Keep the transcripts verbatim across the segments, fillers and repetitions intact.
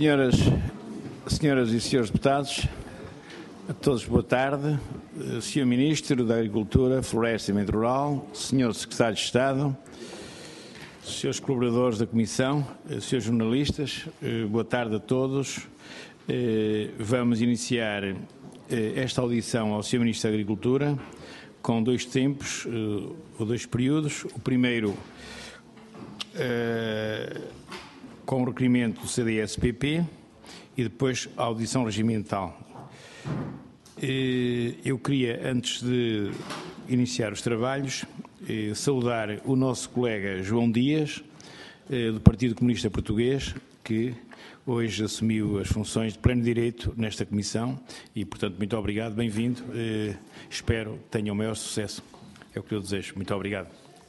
Senhoras, senhoras e senhores deputados, a todos boa tarde. senhor Ministro da Agricultura, Floresta e Meio Rural, senhor Secretário de Estado, senhores colaboradores da Comissão, senhores jornalistas, boa tarde a todos. Vamos iniciar esta audição ao senhor Ministro da Agricultura com dois tempos, ou dois períodos. O primeiro com o requerimento do C D S P P e depois a audição regimental. Eu queria, antes de iniciar os trabalhos, saudar o nosso colega João Dias, do Partido Comunista Português, que hoje assumiu as funções de pleno direito nesta comissão e, portanto, muito obrigado, bem-vindo. Espero que tenha o maior sucesso. É o que eu desejo. Muito obrigado.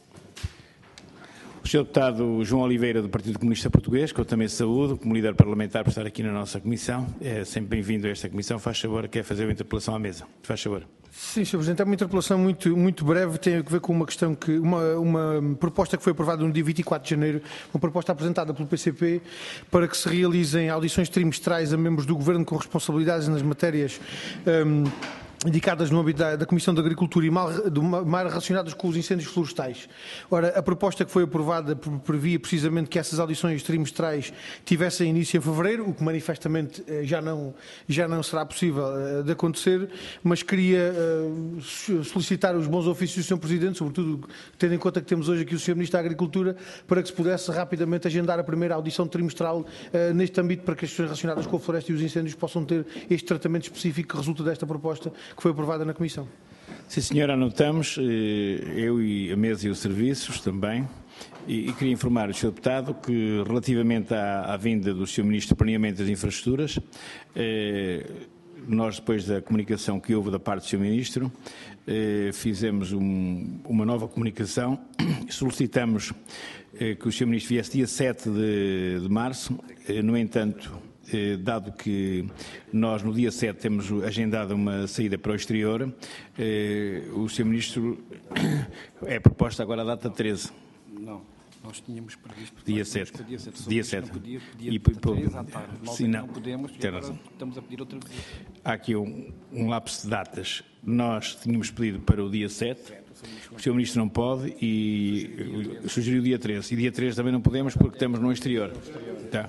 O senhor Deputado João Oliveira, do Partido Comunista Português, que eu também saúdo, como líder parlamentar, por estar aqui na nossa comissão. É sempre bem-vindo a esta comissão. Faz favor, quer fazer uma interpelação à mesa. Faz favor. Sim, senhor Presidente, é uma interpelação muito, muito breve, tem a ver com uma questão que, uma, uma proposta que foi aprovada no dia vinte e quatro de janeiro, uma proposta apresentada pelo P C P para que se realizem audições trimestrais a membros do Governo com responsabilidades nas matérias um, indicadas no âmbito da, da Comissão de Agricultura e mal, do mar relacionadas com os incêndios florestais. Ora, a proposta que foi aprovada previa precisamente que essas audições trimestrais tivessem início em fevereiro, o que manifestamente já não, já não será possível uh, de acontecer, mas queria uh, solicitar os bons ofícios do senhor Presidente, sobretudo tendo em conta que temos hoje aqui o senhor Ministro da Agricultura, para que se pudesse rapidamente agendar a primeira audição trimestral uh, neste âmbito, para que as questões relacionadas com a floresta e os incêndios possam ter este tratamento específico que resulta desta proposta que foi aprovada na Comissão. Sim, senhora, anotamos, eu e a mesa e os serviços também, e, e queria informar o senhor Deputado que, relativamente à, à vinda do senhor Ministro do Planeamento das Infraestruturas, eh, nós, depois da comunicação que houve da parte do senhor Ministro, eh, fizemos um, uma nova comunicação, solicitamos eh, que o senhor Ministro viesse dia sete de, de março, eh, no entanto, dado que nós no dia sete temos agendado uma saída para o exterior, eh, o senhor Ministro é proposta agora a data treze. Não, nós tínhamos previsto dia sete. Dia sete. Dia sete. Não podia pedir e, três à tarde. Nós sim, não, não podemos e agora estamos a pedir outra vez. Há aqui um, um lapso de datas. Nós tínhamos pedido para o dia sete. O senhor Ministro não pode e sugeriu o dia treze. E dia treze também não podemos porque estamos no exterior. Tá.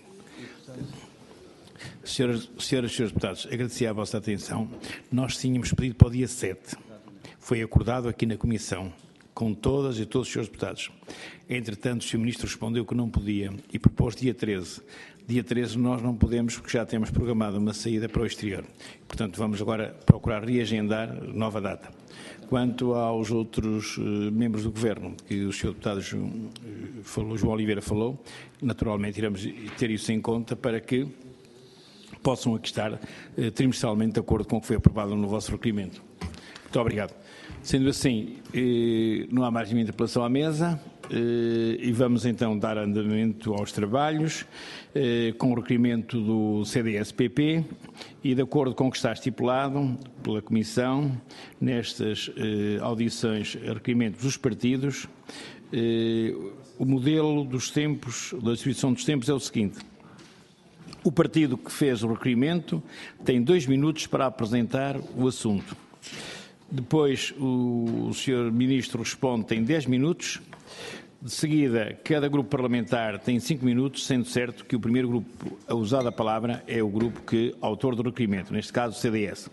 Senhoras, senhoras e senhores deputados, agradecer a vossa atenção. Nós tínhamos pedido para o dia sete. Foi acordado aqui na Comissão, com todas e todos os senhores deputados. Entretanto, o senhor Ministro respondeu que não podia e propôs dia treze. Dia treze nós não podemos porque já temos programado uma saída para o exterior. Portanto, vamos agora procurar reagendar nova data. Quanto aos outros uh, membros do Governo, que o senhor Deputado João, uh, falou, João Oliveira falou, naturalmente iremos ter isso em conta para que possam aqui estar eh, trimestralmente de acordo com o que foi aprovado no vosso requerimento. Muito obrigado. Sendo assim, eh, não há mais nenhuma interpelação à mesa eh, e vamos então dar andamento aos trabalhos eh, com o requerimento do C D S P P e de acordo com o que está estipulado pela Comissão nestas eh, audições a requerimentos dos partidos, eh, o modelo dos tempos, da distribuição dos tempos é o seguinte. O partido que fez o requerimento tem dois minutos para apresentar o assunto. Depois o, o senhor Ministro responde, tem dez minutos. De seguida, cada grupo parlamentar tem cinco minutos, sendo certo que o primeiro grupo a usar a palavra é o grupo que autor do requerimento, neste caso o C D S.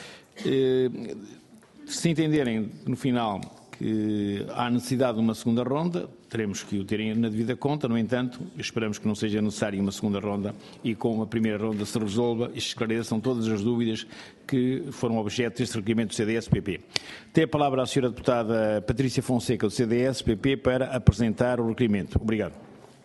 Eh, se entenderem no final que há necessidade de uma segunda ronda, teremos que o terem na devida conta, no entanto, esperamos que não seja necessária uma segunda ronda e com a primeira ronda se resolva e se esclareçam todas as dúvidas que foram objeto deste requerimento do C D S P P. Tem a palavra a senhora deputada Patrícia Fonseca, do C D S P P, para apresentar o requerimento. Obrigado.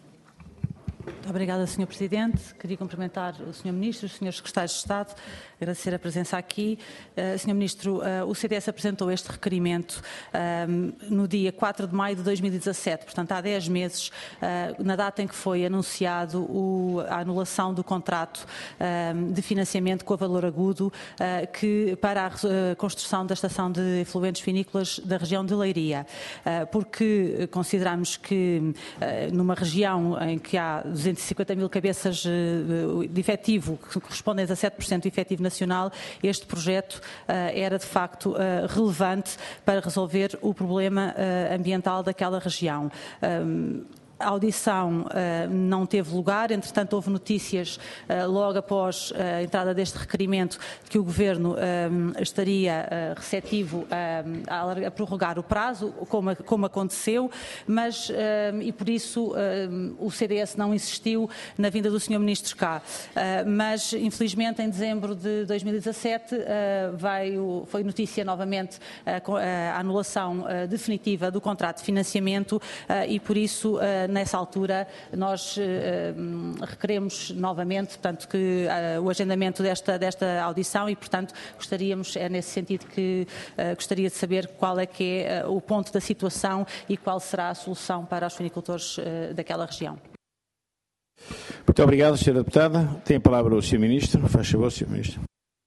Muito obrigada, senhor Presidente. Queria cumprimentar o senhor Ministro, os senhores Secretários de Estado, agradecer a presença aqui. Uh, senhor Ministro, uh, o C D S apresentou este requerimento um, no dia quatro de maio de dois mil e dezassete, portanto há dez meses, uh, na data em que foi anunciado o, a anulação do contrato um, de financiamento com a Valor Agudo uh, que, para a uh, construção da estação de efluentes vinícolas da região de Leiria, uh, porque consideramos que uh, numa região em que há duzentos cento e cinquenta mil cabeças de efetivo, que correspondem a dezassete por cento do efetivo nacional, este projeto era de facto relevante para resolver o problema ambiental daquela região. A audição uh, não teve lugar, entretanto houve notícias uh, logo após a entrada deste requerimento de que o Governo uh, estaria uh, receptivo uh, a, a prorrogar o prazo, como, como aconteceu, mas, uh, e por isso uh, o C D S não insistiu na vinda do senhor Ministro cá. Uh, mas, infelizmente, em dezembro de dois mil e dezassete uh, veio, foi notícia novamente uh, a anulação uh, definitiva do contrato de financiamento uh, e por isso uh, nessa altura nós uh, requeremos novamente, portanto, que uh, o agendamento desta, desta audição e, portanto, gostaríamos, é nesse sentido que uh, gostaria de saber qual é que é uh, o ponto da situação e qual será a solução para os suinicultores uh, daquela região. Muito obrigado, senhora Deputada. Tem a palavra o senhor Ministro. Faz favor, senhor Ministro.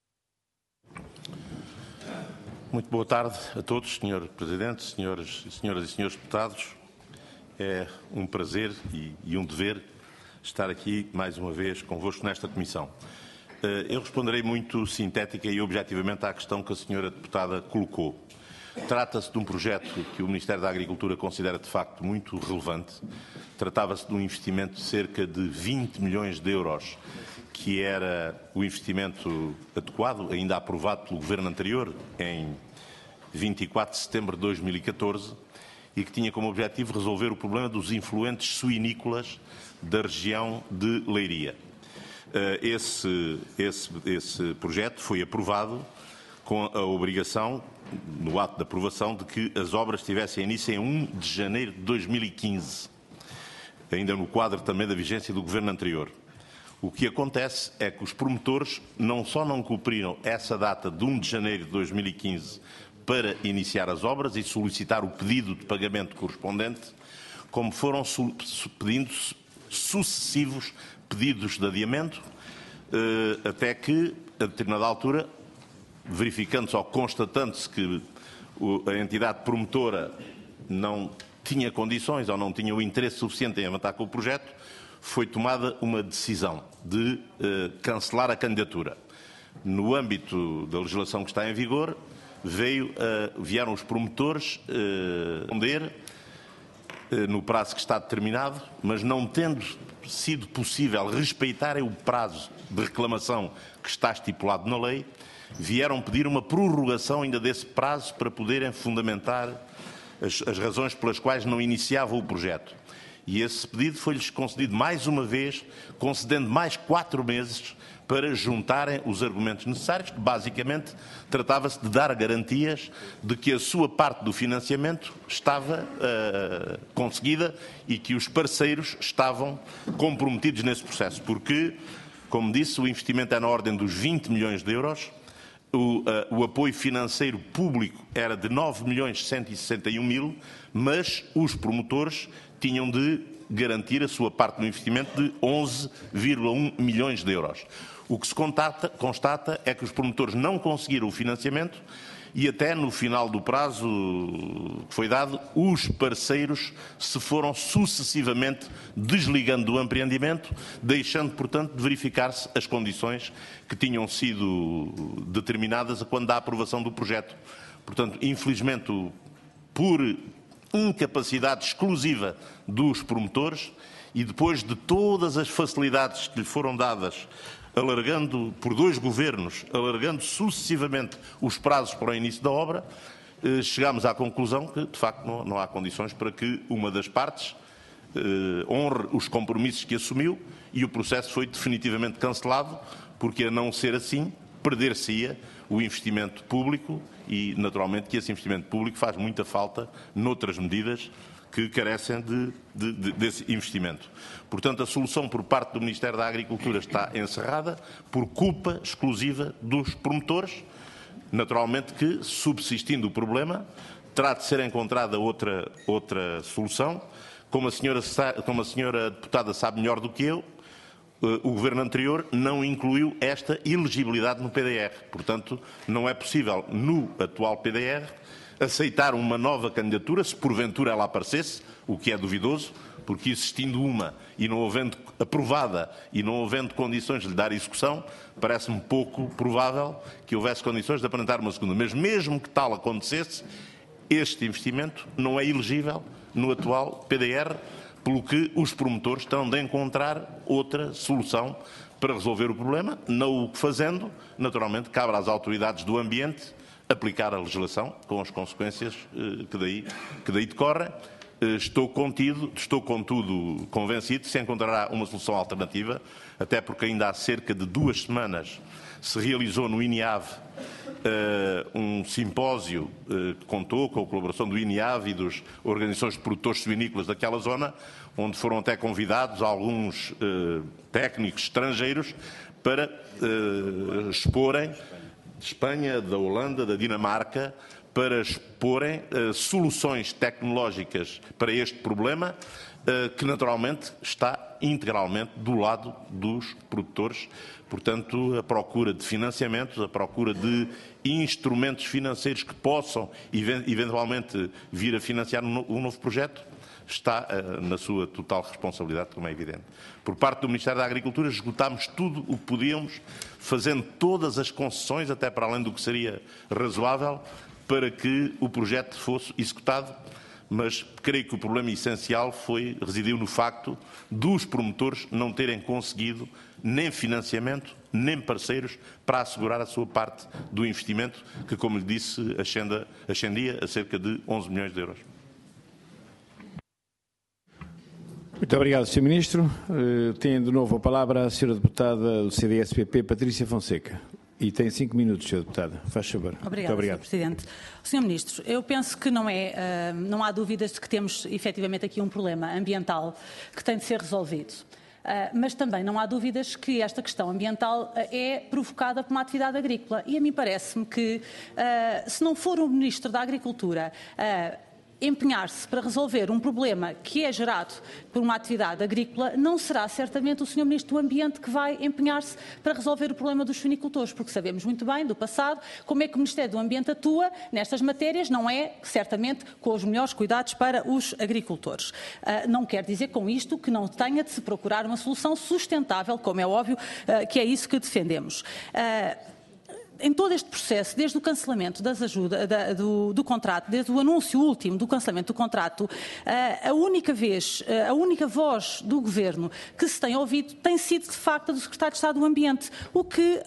Muito boa tarde a todos, senhor Presidente, senhoras, senhoras e senhores deputados. É um prazer e, e um dever estar aqui mais uma vez convosco nesta comissão. Eu responderei muito sintética e objetivamente à questão que a senhora deputada colocou. Trata-se de um projeto que o Ministério da Agricultura considera de facto muito relevante. Tratava-se de um investimento de cerca de vinte milhões de euros, que era o investimento adequado, ainda aprovado pelo Governo anterior, em vinte e quatro de setembro de dois mil e catorze, e que tinha como objetivo resolver o problema dos influentes suinícolas da região de Leiria. Esse, esse, esse projeto foi aprovado com a obrigação, no ato de aprovação, de que as obras tivessem início em primeiro de janeiro de dois mil e quinze, ainda no quadro também da vigência do Governo anterior. O que acontece é que os promotores não só não cumpriram essa data de primeiro de janeiro de dois mil e quinze para iniciar as obras e solicitar o pedido de pagamento correspondente, como foram pedindo sucessivos pedidos de adiamento, até que, a determinada altura, verificando-se ou constatando-se que a entidade promotora não tinha condições ou não tinha o interesse suficiente em avançar com o projeto, foi tomada uma decisão de cancelar a candidatura. No âmbito da legislação que está em vigor, veio, uh, vieram os promotores uh, responder uh, no prazo que está determinado, mas não tendo sido possível respeitarem o prazo de reclamação que está estipulado na lei, vieram pedir uma prorrogação ainda desse prazo para poderem fundamentar as, as razões pelas quais não iniciavam o projeto. E esse pedido foi-lhes concedido mais uma vez, concedendo mais quatro meses para juntarem os argumentos necessários, que basicamente tratava-se de dar garantias de que a sua parte do financiamento estava uh, conseguida e que os parceiros estavam comprometidos nesse processo. Porque, como disse, o investimento é na ordem dos vinte milhões de euros, o, uh, o apoio financeiro público era de nove milhões cento e sessenta e um mil, mas os promotores tinham de garantir a sua parte do investimento de onze vírgula um milhões de euros. O que se constata, constata é que os promotores não conseguiram o financiamento e até no final do prazo que foi dado, os parceiros se foram sucessivamente desligando do empreendimento, deixando, portanto, de verificar-se as condições que tinham sido determinadas quando da aprovação do projeto. Portanto, infelizmente, por incapacidade exclusiva dos promotores e depois de todas as facilidades que lhe foram dadas, alargando por dois governos, alargando sucessivamente os prazos para o início da obra, eh, chegámos à conclusão que, de facto, não, não há condições para que uma das partes eh, honre os compromissos que assumiu e o processo foi definitivamente cancelado, porque, a não ser assim, perder-se-ia o investimento público e, naturalmente, que esse investimento público faz muita falta noutras medidas que carecem de, de, de, desse investimento. Portanto, a solução por parte do Ministério da Agricultura está encerrada por culpa exclusiva dos promotores. Naturalmente que, subsistindo o problema, terá de ser encontrada outra, outra solução. Como a, senhora, como a senhora deputada sabe melhor do que eu, o Governo anterior não incluiu esta elegibilidade no P D R. Portanto, não é possível, no atual P D R, aceitar uma nova candidatura, se porventura ela aparecesse, o que é duvidoso, porque existindo uma e não havendo aprovada e não havendo condições de lhe dar execução, parece-me pouco provável que houvesse condições de apresentar uma segunda. Mas mesmo que tal acontecesse, este investimento não é elegível no atual P D R, pelo que os promotores terão de encontrar outra solução para resolver o problema, não o fazendo, naturalmente, cabe às autoridades do ambiente aplicar a legislação com as consequências eh, que, daí, que daí decorrem. Eh, estou contido, estou contudo convencido que se encontrará uma solução alternativa, até porque ainda há cerca de duas semanas se realizou no INIAV uh, um simpósio uh, que contou com a colaboração do INIAV e das organizações de produtores suinícolas daquela zona, onde foram até convidados alguns uh, técnicos estrangeiros para uh, exporem, de Espanha, da Holanda, da Dinamarca, para exporem uh, soluções tecnológicas para este problema, uh, que naturalmente está integralmente do lado dos produtores. Portanto, a procura de financiamentos, a procura de instrumentos financeiros que possam eventualmente vir a financiar um novo projeto está uh, na sua total responsabilidade, como é evidente. Por parte do Ministério da Agricultura, esgotámos tudo o que podíamos, fazendo todas as concessões, até para além do que seria razoável, para que o projeto fosse executado, mas creio que o problema essencial foi, residiu no facto dos promotores não terem conseguido nem financiamento, nem parceiros para assegurar a sua parte do investimento, que, como lhe disse, ascenda, ascendia a cerca de onze milhões de euros. Muito obrigado, senhor Ministro. Uh, tem de novo a palavra a senhora deputada do C D S P P, Patrícia Fonseca. E tem cinco minutos, senhora deputada. Faz favor. Obrigada, Muito obrigado. senhor Presidente. senhor Ministro, eu penso que não, é, uh, não há dúvidas de que temos efetivamente aqui um problema ambiental que tem de ser resolvido. Uh, mas também não há dúvidas que esta questão ambiental uh, é provocada por uma atividade agrícola. E a mim parece-me que, uh, se não for o Ministro da Agricultura uh, empenhar-se para resolver um problema que é gerado por uma atividade agrícola, não será certamente o senhor Ministro do Ambiente que vai empenhar-se para resolver o problema dos suinicultores, porque sabemos muito bem, do passado, como é que o Ministério do Ambiente atua nestas matérias, não é, certamente, com os melhores cuidados para os agricultores. Uh, não quer dizer com isto que não tenha de se procurar uma solução sustentável, como é óbvio, uh, que é isso que defendemos. Uh, Em todo este processo, desde o cancelamento das ajudas, da, do, do contrato, desde o anúncio último do cancelamento do contrato, a única vez, a única voz do Governo que se tem ouvido tem sido, de facto, a do Secretário de Estado do Ambiente, o que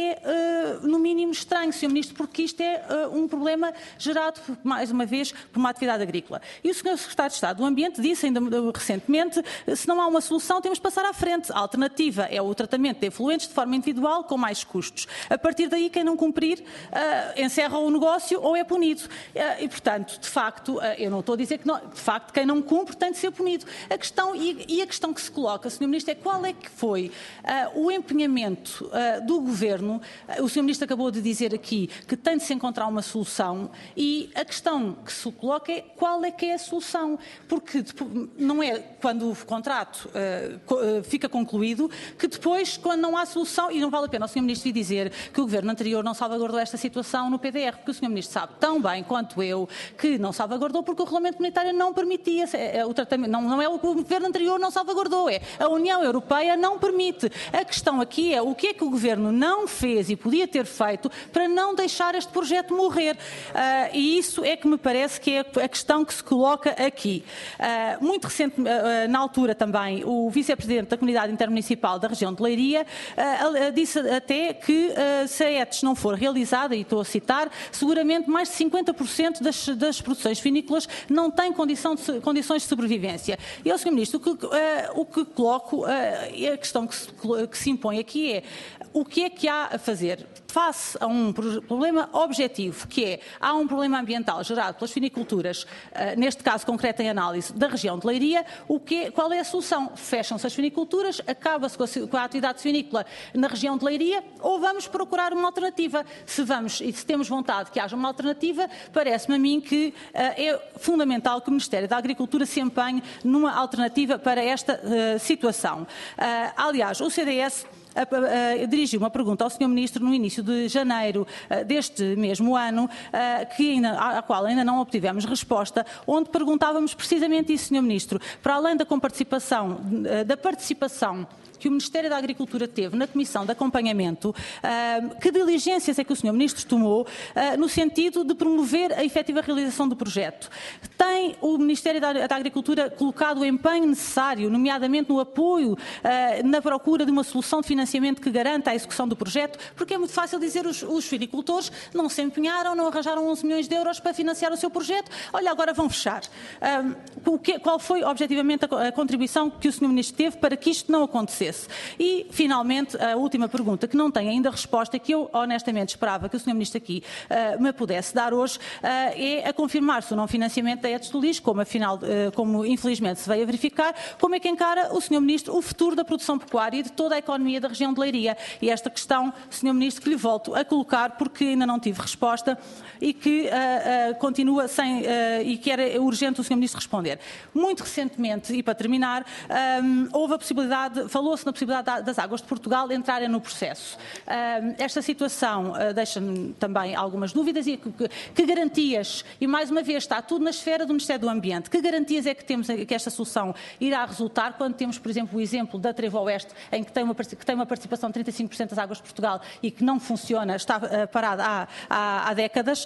é, no mínimo, estranho, senhor Ministro, porque isto é um problema gerado, mais uma vez, por uma atividade agrícola. E o senhor Secretário de Estado do Ambiente disse, ainda recentemente, se não há uma solução, temos de passar à frente. A alternativa é o tratamento de efluentes de forma individual, com mais custos. A partir daí, quem não cumprir, uh, encerra o negócio ou é punido. Uh, e, portanto, de facto, uh, eu não estou a dizer que não, de facto, quem não cumpre tem de ser punido. A questão, e, e a questão que se coloca, senhor Ministro, é qual é que foi uh, o empenhamento uh, do Governo. Uh, o senhor Ministro acabou de dizer aqui que tem de se encontrar uma solução e a questão que se coloca é qual é que é a solução. Porque não é quando o contrato uh, uh, fica concluído que depois, quando não há solução, e não vale a pena o senhor Ministro vir dizer que o Governo anterior não salvaguardou esta situação no P D R, porque o senhor Ministro sabe tão bem quanto eu que não salvaguardou porque o regulamento comunitário não permitia o tratamento. Não, não é o Governo anterior não salvaguardou, é a União Europeia não permite. A questão aqui é o que é que o Governo não fez e podia ter feito para não deixar este projeto morrer. Uh, e isso é que me parece que é a questão que se coloca aqui. Uh, muito recente, uh, na altura também, o Vice-Presidente da Comunidade Intermunicipal da região de Leiria uh, disse até que uh, se a E T S não for realizada, e estou a citar, seguramente mais de cinquenta por cento das, das produções vinícolas não têm condição de, condições de sobrevivência. E, ao senhor Ministro, o que, uh, o que coloco, uh, a questão que se, que se impõe aqui é o que é que há a fazer face a um problema objetivo, que é, há um problema ambiental gerado pelas viniculturas, uh, neste caso concreto em análise, da região de Leiria, o que é, qual é a solução? Fecham-se as viniculturas, acaba-se com, com a atividade vinícola na região de Leiria, ou vamos procurar uma alternativa? Se vamos e se temos vontade que haja uma alternativa, parece-me a mim que uh, é fundamental que o Ministério da Agricultura se empenhe numa alternativa para esta uh, situação. Uh, aliás, o C D S a, a, a, dirigiu uma pergunta ao senhor Ministro no início de janeiro uh, deste mesmo ano, uh, que ainda, à qual ainda não obtivemos resposta, onde perguntávamos precisamente isso, senhor Ministro, para além da comparticipação, uh, da participação que o Ministério da Agricultura teve na Comissão de Acompanhamento, uh, que diligências é que o senhor Ministro tomou uh, no sentido de promover a efetiva realização do projeto? Tem o Ministério da, da Agricultura colocado o empenho necessário, nomeadamente no apoio, uh, na procura de uma solução de financiamento que garanta a execução do projeto? Porque é muito fácil dizer os, os vinicultores não se empenharam, não arranjaram onze milhões de euros para financiar o seu projeto, olha, agora vão fechar. Uh, o que, qual foi, objetivamente, a, a contribuição que o senhor Ministro teve para que isto não acontecesse? E, finalmente, a última pergunta, que não tem ainda resposta, que eu honestamente esperava que o senhor Ministro aqui uh, me pudesse dar hoje, uh, é a confirmar-se o não financiamento da E T S do lixo, como, afinal, uh, como infelizmente se veio a verificar, como é que encara o senhor Ministro o futuro da produção pecuária e de toda a economia da região de Leiria. E esta questão, senhor Ministro, que lhe volto a colocar, porque ainda não tive resposta e que uh, uh, continua sem, uh, e que era urgente o senhor Ministro responder. Muito recentemente, e para terminar, um, houve a possibilidade, falou-se na possibilidade das Águas de Portugal entrarem no processo. Esta situação deixa-me também algumas dúvidas e que, que garantias, e mais uma vez está tudo na esfera do Ministério do Ambiente, que garantias é que temos que esta solução irá resultar quando temos, por exemplo, o exemplo da Trevo Oeste, em que tem uma, que tem uma participação de trinta e cinco por cento das Águas de Portugal e que não funciona, está parada há, há, há décadas,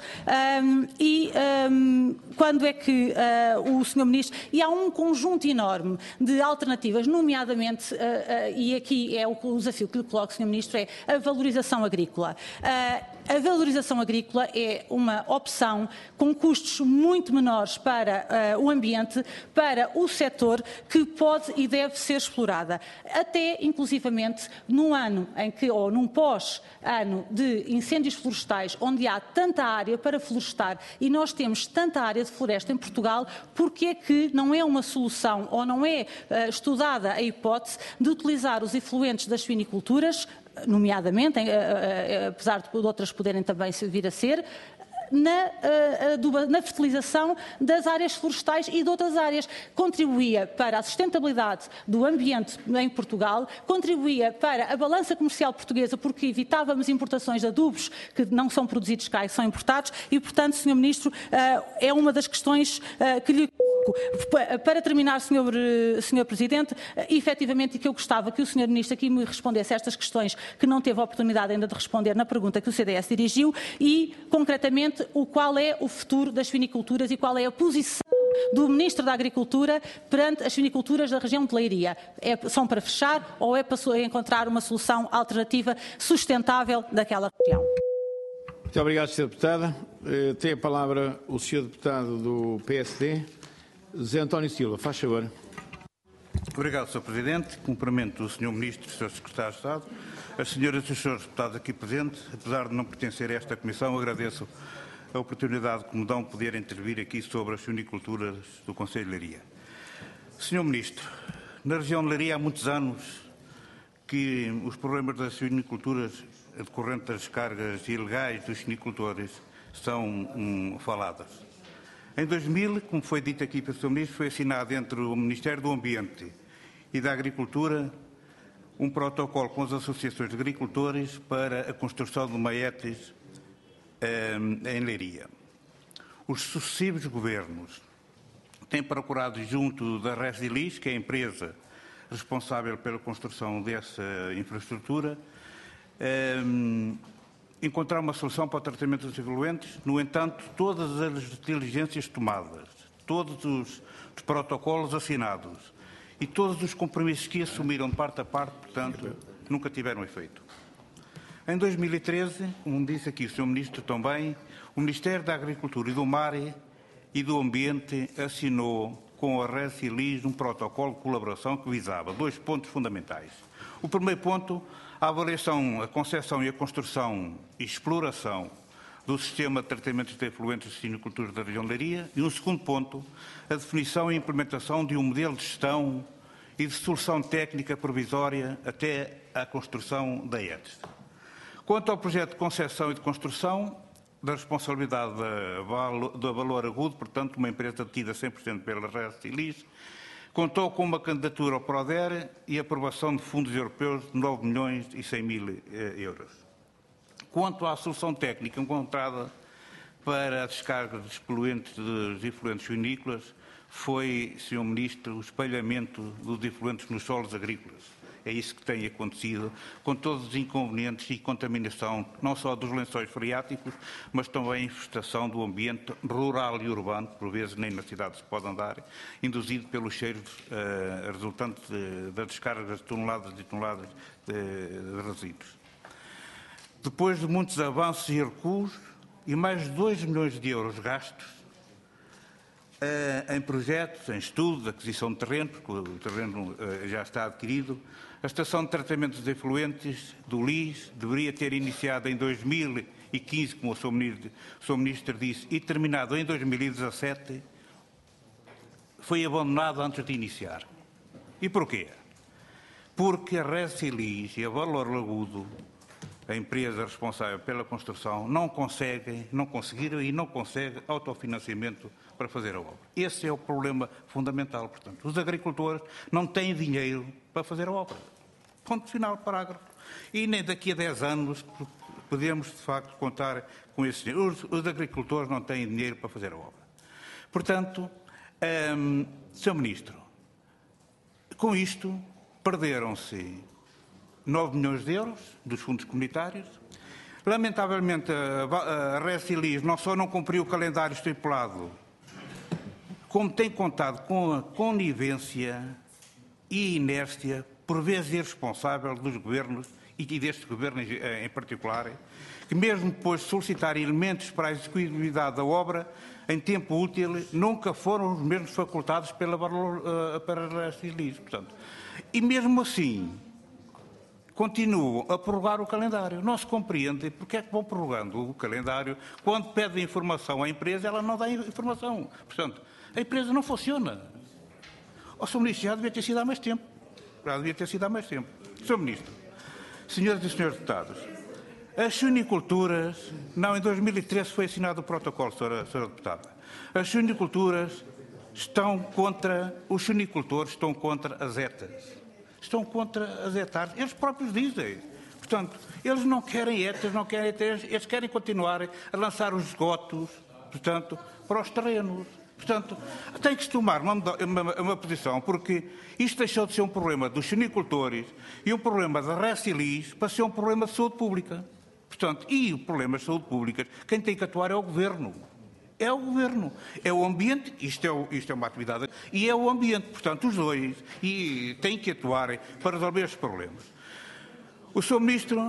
e quando é que o senhor Ministro, e há um conjunto enorme de alternativas, nomeadamente Uh, e aqui é o, o desafio que lhe coloco, senhor Ministro, é a valorização agrícola. Uh, a valorização agrícola é uma opção com custos muito menores para uh, o ambiente, para o setor, que pode e deve ser explorada. Até, inclusivamente, num ano em que, ou num pós-ano de incêndios florestais, onde há tanta área para florestar e nós temos tanta área de floresta em Portugal, porque é que não é uma solução ou não é uh, estudada a hipótese de utilizar os efluentes das suiniculturas, nomeadamente, apesar de outras poderem também vir a ser, Na, na fertilização das áreas florestais e de outras áreas. Contribuía para a sustentabilidade do ambiente em Portugal, contribuía para a balança comercial portuguesa, porque evitávamos importações de adubos que não são produzidos cá e são importados, e, portanto, senhor Ministro, é uma das questões que lhe... Para terminar, senhor, senhor Presidente, efetivamente, que eu gostava que o senhor Ministro aqui me respondesse a estas questões que não teve a oportunidade ainda de responder na pergunta que o C D S dirigiu e, concretamente, o qual é o futuro das suiniculturas e qual é a posição do Ministro da Agricultura perante as suiniculturas da região de Leiria. É, são para fechar ou é para encontrar uma solução alternativa sustentável daquela região? Muito obrigado, senhora Deputada. Tem a palavra o senhor Deputado do P S D, José António Silva. Faz favor. Obrigado, senhor Presidente. Cumprimento o senhor Ministro e o senhor Secretário de Estado, as senhoras e os senhores deputados aqui presentes. Apesar de não pertencer a esta comissão, agradeço a oportunidade que me dão de poder intervir aqui sobre as suiniculturas do Concelho de Leiria. senhor Ministro, na região de Leiria há muitos anos que os problemas das suiniculturas decorrentes das descargas ilegais dos suinicultores são um, faladas. Em dois mil, como foi dito aqui pelo senhor Ministro, foi assinado entre o Ministério do Ambiente e da Agricultura um protocolo com as associações de agricultores para a construção de uma E T S eh, em Leiria. Os sucessivos governos têm procurado, junto da Resilis, que é a empresa responsável pela construção dessa infraestrutura, eh, encontrar uma solução para o tratamento dos efluentes. No entanto, todas as diligências tomadas, todos os, os protocolos assinados e todos os compromissos que assumiram de parte a parte, portanto, nunca tiveram efeito. Em dois mil e treze, como disse aqui o senhor Ministro também, o Ministério da Agricultura e do Mar e do Ambiente assinou com a Resilis um protocolo de colaboração que visava dois pontos fundamentais. O primeiro ponto, a avaliação, a concepção e a construção e exploração do sistema de tratamento de efluentes de suinicultura da região de Leiria. E um segundo ponto, a definição e implementação de um modelo de gestão e de solução técnica provisória até à construção da E T S. Quanto ao projeto de concepção e de construção, da responsabilidade da, da Valor Agudo, portanto, uma empresa detida cem por cento pela Resilis, contou com uma candidatura ao PRODER e aprovação de fundos europeus de nove milhões e cem mil euros. Quanto à solução técnica encontrada para a descarga dos poluentes dos efluentes vinícolas, foi, senhor Ministro, o espalhamento dos efluentes nos solos agrícolas. É isso que tem acontecido, com todos os inconvenientes e contaminação, não só dos lençóis freáticos, mas também a infestação do ambiente rural e urbano, por vezes nem na cidade se pode andar, induzido pelos cheiros uh, resultantes de, das descargas de toneladas e toneladas de, de resíduos. Depois de muitos avanços e recuos, e mais de dois milhões de euros gastos uh, em projetos, em estudos, aquisição de terreno, porque o terreno uh, já está adquirido. A estação de tratamento dos efluentes do Lis deveria ter iniciado em dois mil e quinze, como o senhor Ministro, o senhor Ministro disse, e terminado em dois mil e dezassete, foi abandonado antes de iniciar. E porquê? Porque a Resilis e a Valor Lagudo, a empresa responsável pela construção, não conseguem, não conseguiram e não conseguem autofinanciamento para fazer a obra. Esse é o problema fundamental. Portanto, os agricultores não têm dinheiro para fazer a obra. Ponto final, parágrafo. E nem daqui a dez anos podemos, de facto, contar com esse dinheiro. Os, os agricultores não têm dinheiro para fazer a obra. Portanto, hum, senhor Ministro, com isto perderam-se nove milhões de euros dos fundos comunitários. Lamentavelmente, a, a Resilis não só não cumpriu o calendário estipulado, como tem contado com a conivência e inércia, por vezes irresponsável, dos governos, e deste governo em, em particular, que mesmo depois de solicitar elementos para a execuibilidade da obra, em tempo útil, nunca foram os mesmos facultados pela, uh, para a Resilis. Portanto, e mesmo assim, continuam a prorrogar o calendário. Não se compreende porque é que vão prorrogando o calendário. Quando pedem informação à empresa, ela não dá informação. Portanto, a empresa não funciona. O senhor Ministro já devia ter sido há mais tempo. Já devia ter sido há mais tempo. senhor Ministro, senhoras e senhores deputados, as suiniculturas... Não, em dois mil e treze foi assinado o protocolo, senhora, senhora deputada. As suiniculturas estão contra... Os suinicultores estão contra as ETAs. Estão contra as ETAs. Eles próprios dizem. Portanto, eles não querem ETAs, não querem ETAs, eles querem continuar a lançar os esgotos, portanto, para os terrenos. Portanto, tem que se tomar uma, uma, uma posição, porque isto deixou de ser um problema dos suinicultores e um problema da Resilis para ser um problema de saúde pública. Portanto, e o problema de saúde pública, quem tem que atuar é o Governo. É o Governo, é o ambiente, isto é, o, isto é uma atividade, e é o ambiente, portanto, os dois, e têm que atuar para resolver estes problemas. O senhor Ministro,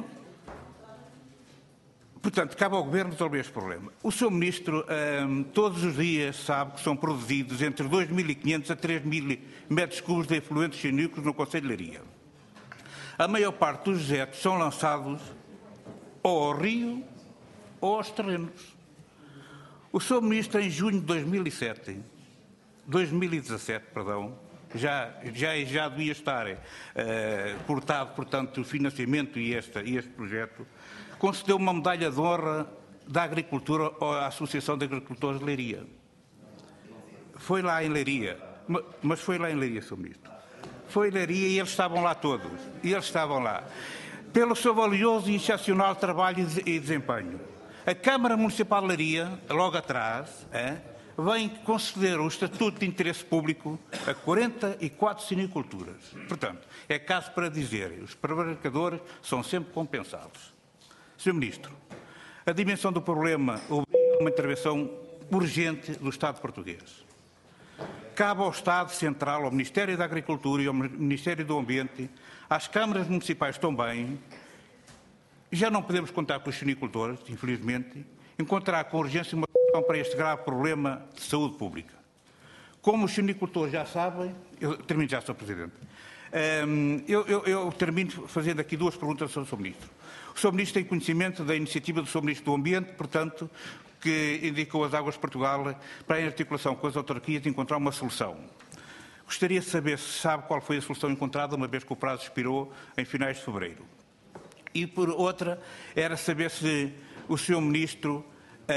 portanto, cabe ao Governo resolver este problema. O senhor Ministro, hum, todos os dias sabe que são produzidos entre dois mil e quinhentos a três mil metros cúbicos de efluentes cianídricos no Concelho de Leiria. A maior parte dos dejetos são lançados ou ao rio ou aos terrenos. O senhor Ministro, em junho de dois mil e sete, dois mil e dezassete, perdão, já, já, já devia estar uh, cortado, portanto, o financiamento e este, e este projeto, concedeu uma medalha de honra da agricultura à Associação de Agricultores de Leiria. Foi lá em Leiria, mas foi lá em Leiria, senhor Ministro. Foi em Leiria e eles estavam lá todos, e eles estavam lá. Pelo seu valioso e excepcional trabalho e desempenho. A Câmara Municipal de Leiria, logo atrás, é, vem conceder o Estatuto de Interesse Público a quarenta e quatro siniculturas. Portanto, é caso para dizer, os prevaricadores são sempre compensados. senhor Ministro, a dimensão do problema obriga uma intervenção urgente do Estado português. Cabe ao Estado Central, ao Ministério da Agricultura e ao Ministério do Ambiente, às câmaras municipais também. Já não podemos contar com os sinicultores, infelizmente, encontrar com urgência uma solução para este grave problema de saúde pública. Como os sinicultores já sabem, eu termino já, senhor Presidente, um, eu, eu, eu termino fazendo aqui duas perguntas ao senhor Ministro. O senhor Ministro tem conhecimento da iniciativa do senhor Ministro do Ambiente, portanto, que indicou as Águas de Portugal para, em articulação com as autarquias, encontrar uma solução. Gostaria de saber se sabe qual foi a solução encontrada, uma vez que o prazo expirou em finais de fevereiro. E, por outra, era saber se o senhor Ministro,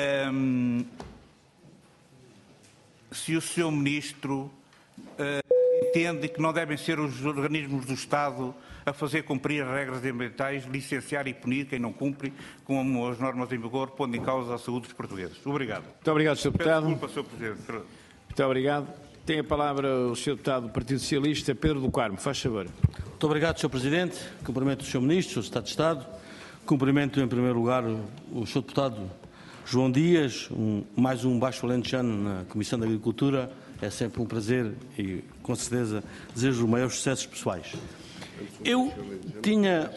hum, se o senhor Ministro uh, entende que não devem ser os organismos do Estado a fazer cumprir as regras ambientais, licenciar e punir quem não cumpre com as normas em vigor, pondo em causa a saúde dos portugueses. Obrigado. Muito obrigado, senhor Deputado. Peço desculpa, senhor Presidente. Muito obrigado. Tem a palavra o senhor Deputado do Partido Socialista, Pedro do Carmo. Faz favor. Muito obrigado, senhor Presidente. Cumprimento o senhor Ministro, o senhor Secretário de Estado. Cumprimento, em primeiro lugar, o senhor Deputado João Dias, um, mais um baixo alentejano na Comissão da Agricultura. É sempre um prazer e, com certeza, desejo os maiores sucessos pessoais. Eu tinha...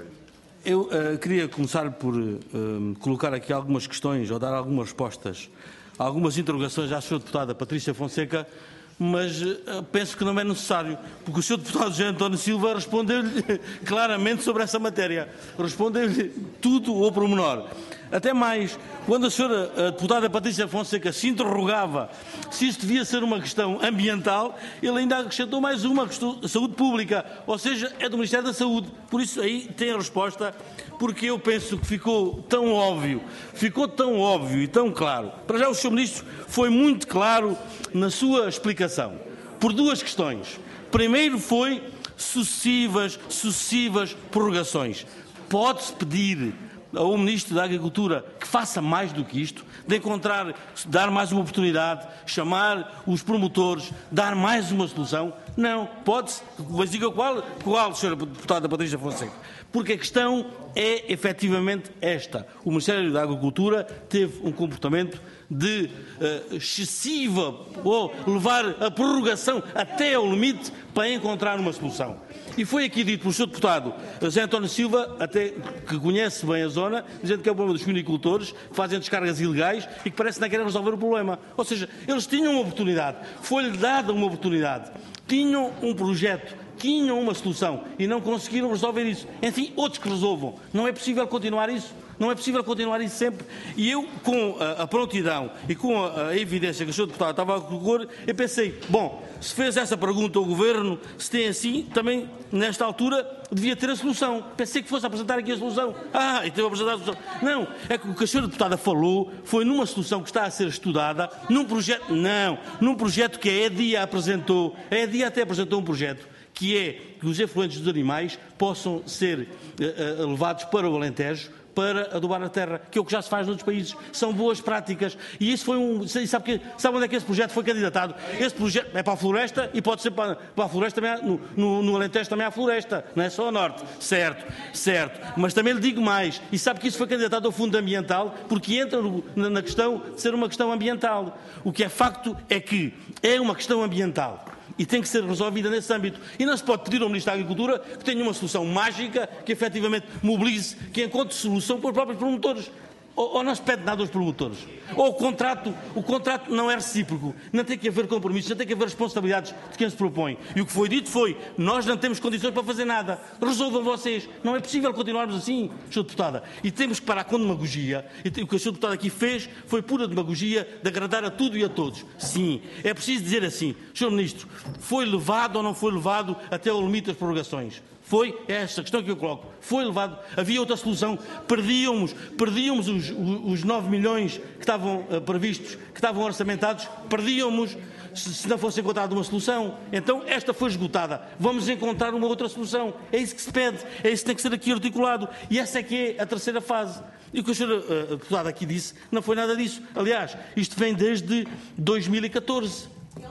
Eu uh, queria começar por uh, colocar aqui algumas questões ou dar algumas respostas a algumas interrogações à senhora Deputada Patrícia Fonseca, mas uh, penso que não é necessário, porque o senhor Deputado José António Silva respondeu-lhe claramente sobre essa matéria. Respondeu-lhe tudo ao pormenor. Até mais, quando a senhora a Deputada Patrícia Fonseca se interrogava se isto devia ser uma questão ambiental, ele ainda acrescentou mais uma, questão de saúde pública, ou seja, é do Ministério da Saúde. Por isso aí tem a resposta, porque eu penso que ficou tão óbvio, ficou tão óbvio e tão claro. Para já o senhor Ministro foi muito claro na sua explicação, por duas questões. Primeiro foi sucessivas, sucessivas prorrogações. Pode-se pedir ao Ministro da Agricultura que faça mais do que isto, de encontrar, dar mais uma oportunidade, chamar os promotores, dar mais uma solução? Não, pode-se, mas diga qual, qual, senhora Deputada Patrícia Fonseca, porque a questão é efetivamente esta. O Ministério da Agricultura teve um comportamento de uh, excessiva, ou levar a prorrogação até ao limite para encontrar uma solução. E foi aqui dito pelo senhor Deputado José António Silva, até que conhece bem a zona, dizendo que é o problema dos suinicultores, que fazem descargas ilegais e que parece que não querem resolver o problema. Ou seja, eles tinham uma oportunidade, foi-lhe dada uma oportunidade, tinham um projeto, tinham uma solução e não conseguiram resolver isso. Enfim, outros que resolvam. Não é possível continuar isso. Não é possível continuar isso sempre. E eu, com a, a prontidão e com a, a evidência que o senhor Deputado estava a colocar, eu pensei, bom, se fez essa pergunta ao Governo, se tem assim, também, nesta altura, devia ter a solução. Pensei que fosse apresentar aqui a solução. Ah, e teve a apresentar a solução. Não, é que o que a senhora Deputada falou foi numa solução que está a ser estudada, num projeto, não, num projeto que a EDIA apresentou. A EDIA até apresentou um projeto que é que os efluentes dos animais possam ser uh, uh, levados para o Alentejo, para adubar a terra, que é o que já se faz noutros países. São boas práticas. E isso foi um... Sabe, que, sabe onde é que esse projeto foi candidatado? Esse projeto é para a floresta e pode ser para, para a floresta também. Há, no, no, no Alentejo também há floresta, não é só a norte. Certo, certo. Mas também lhe digo mais. E sabe que isso foi candidatado ao Fundo Ambiental porque entra no, na, na questão de ser uma questão ambiental. O que é facto é que é uma questão ambiental. E tem que ser resolvida nesse âmbito. E não se pode pedir ao Ministro da Agricultura que tenha uma solução mágica, que efetivamente mobilize, que encontre solução para os próprios promotores. Ou, ou não se pede nada aos promotores. Ou o contrato, o contrato não é recíproco. Não tem que haver compromissos, não tem que haver responsabilidades de quem se propõe. E o que foi dito foi, nós não temos condições para fazer nada. Resolvam vocês. Não é possível continuarmos assim, senhora Deputada. E temos que parar com demagogia. E o que a senhora Deputada aqui fez foi pura demagogia de agradar a tudo e a todos. Sim, é preciso dizer assim, senhor Ministro, foi levado ou não foi levado até ao limite das prorrogações? Foi esta questão que eu coloco. Foi levado. Havia outra solução. Perdíamos, perdíamos os, os nove milhões que estavam uh, previstos, que estavam orçamentados, perdíamos se, se não fosse encontrada uma solução. Então, esta foi esgotada. Vamos encontrar uma outra solução. É isso que se pede. É isso que tem que ser aqui articulado. E essa é que é a terceira fase. E o que a senhora uh, deputada aqui disse não foi nada disso. Aliás, isto vem desde dois mil e catorze.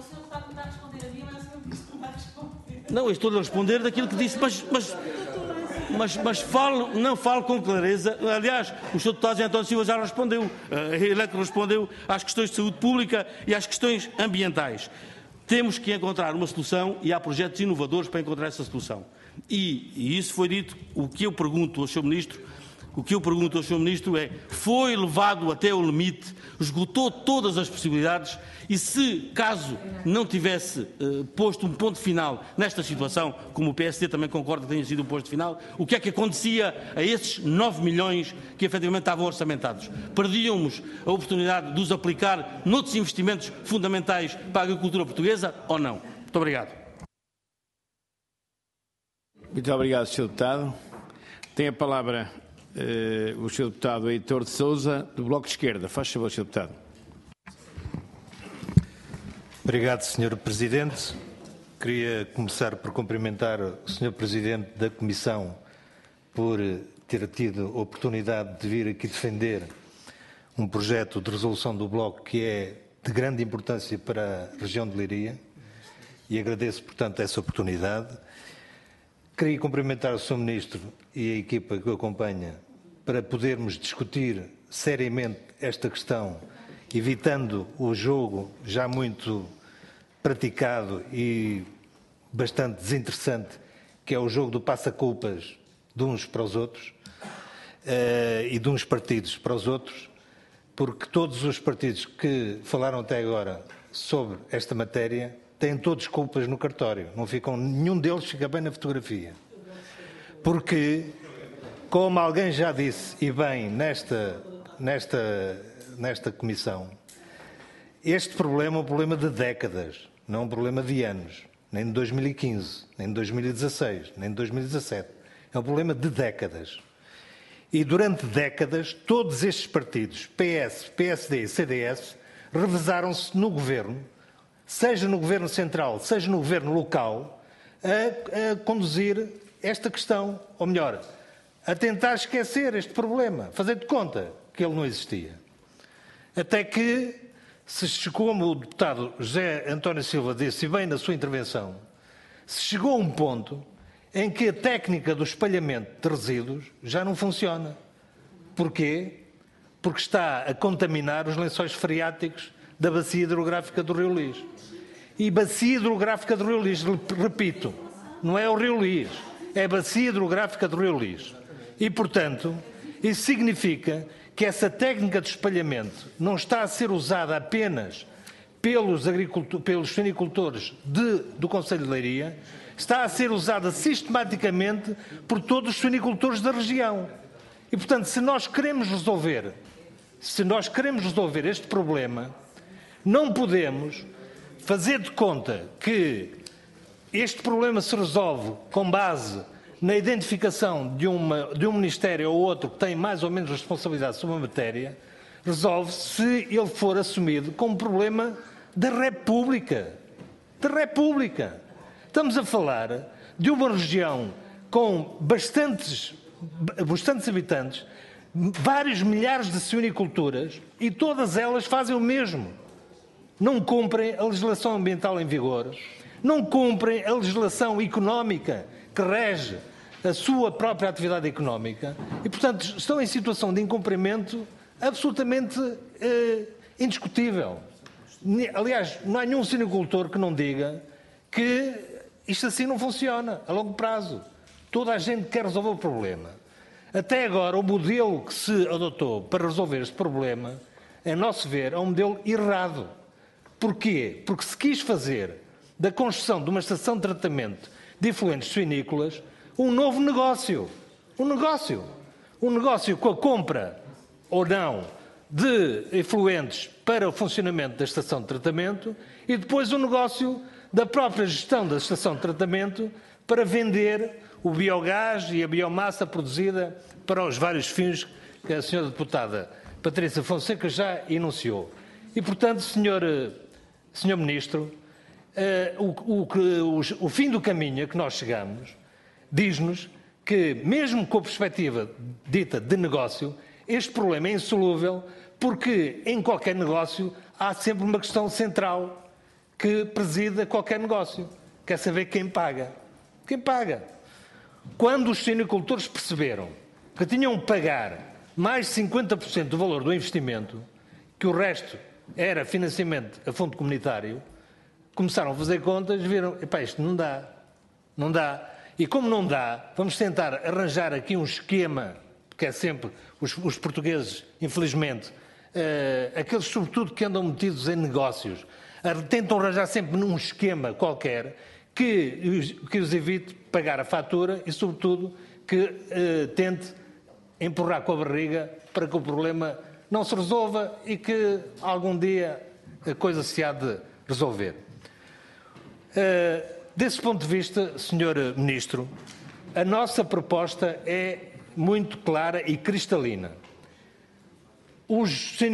Não, eu estou a responder daquilo que disse, mas, mas, mas, mas falo, não falo com clareza. Aliás, o senhor Deputado José António Silva já respondeu. Ele é que respondeu às questões de saúde pública e às questões ambientais. Temos que encontrar uma solução e há projetos inovadores para encontrar essa solução. E, e isso foi dito. O que eu pergunto ao senhor Ministro, o que eu pergunto ao senhor Ministro é, foi levado até ao limite, esgotou todas as possibilidades e se, caso não tivesse uh, posto um ponto final nesta situação, como o P S D também concorda que tenha sido um ponto final, o que é que acontecia a esses nove milhões que efetivamente estavam orçamentados? Perdíamos a oportunidade de os aplicar noutros investimentos fundamentais para a agricultura portuguesa ou não? Muito obrigado. Muito obrigado, senhor Deputado. Tem a palavra Uh, o senhor Deputado Heitor de Sousa, do Bloco de Esquerda. Faz favor, senhor Deputado. Obrigado, senhor Presidente. Queria começar por cumprimentar o senhor Presidente da Comissão por ter tido a oportunidade de vir aqui defender um projeto de resolução do Bloco que é de grande importância para a região de Leiria e agradeço, portanto, essa oportunidade. Queria cumprimentar o senhor Ministro e a equipa que o acompanha para podermos discutir seriamente esta questão, evitando o jogo já muito praticado e bastante desinteressante, que é o jogo do passa-culpas de uns para os outros uh, e de uns partidos para os outros, porque todos os partidos que falaram até agora sobre esta matéria têm todos culpas no cartório, não ficam, nenhum deles fica bem na fotografia. Porque, como alguém já disse, e bem, nesta, nesta, nesta comissão, este problema é um problema de décadas, não é um problema de anos, nem de dois mil e quinze, nem de dois mil e dezasseis, nem de dois mil e dezassete. É um problema de décadas. E durante décadas, todos estes partidos, P S, P S D e C D S, revezaram-se no governo, seja no governo central, seja no governo local, a, a conduzir esta questão, ou melhor, a tentar esquecer este problema, fazer de conta que ele não existia. Até que se chegou, como o deputado José António Silva disse bem na sua intervenção, se chegou a um ponto em que a técnica do espalhamento de resíduos já não funciona. Porquê? Porque está a contaminar os lençóis freáticos da bacia hidrográfica do Rio Lis. E bacia hidrográfica do Rio Lis, repito, não é o Rio Lis, é a bacia hidrográfica do Rio Lis. E, portanto, isso significa que essa técnica de espalhamento não está a ser usada apenas pelos, pelos suinicultores de, do Concelho de Leiria, está a ser usada sistematicamente por todos os suinicultores da região. E, portanto, se nós queremos resolver, se nós queremos resolver este problema, não podemos fazer de conta que este problema se resolve com base na identificação de, uma, de um Ministério ou outro que tem mais ou menos responsabilidade sobre a matéria, resolve-se se ele for assumido como problema da República. Da República. Estamos a falar de uma região com bastantes, bastantes habitantes, vários milhares de suiniculturas e todas elas fazem o mesmo. Não cumprem a legislação ambiental em vigor, não cumprem a legislação económica que rege a sua própria atividade económica e, portanto, estão em situação de incumprimento absolutamente eh, indiscutível. Aliás, não há nenhum suinicultor que não diga que isto assim não funciona a longo prazo. Toda a gente quer resolver o problema. Até agora, o modelo que se adotou para resolver este problema, a nosso ver, é um modelo errado. Porquê? Porque se quis fazer da construção de uma estação de tratamento de efluentes suinícolas um novo negócio. Um negócio. Um negócio com a compra ou não de efluentes para o funcionamento da estação de tratamento e depois um negócio da própria gestão da estação de tratamento para vender o biogás e a biomassa produzida para os vários fins que a senhora deputada Patrícia Fonseca já enunciou. E, portanto, senhor, senhor Ministro, uh, o, o, o, o fim do caminho a que nós chegamos diz-nos que, mesmo com a perspectiva dita de negócio, este problema é insolúvel porque em qualquer negócio há sempre uma questão central que preside qualquer negócio. Quer saber quem paga. Quem paga? Quando os suinicultores perceberam que tinham que pagar mais de cinquenta por cento do valor do investimento, que o resto era financiamento a fundo comunitário, começaram a fazer contas e viram, epá, isto não dá. Não dá. E como não dá, vamos tentar arranjar aqui um esquema, porque é sempre os, os portugueses, infelizmente, uh, aqueles sobretudo que andam metidos em negócios, uh, tentam arranjar sempre num esquema qualquer que, que os evite pagar a fatura e, sobretudo, que uh, tente empurrar com a barriga para que o problema não se resolva e que algum dia a coisa se há de resolver. Uh, Desse ponto de vista, senhor Ministro, a nossa proposta é muito clara e cristalina. Os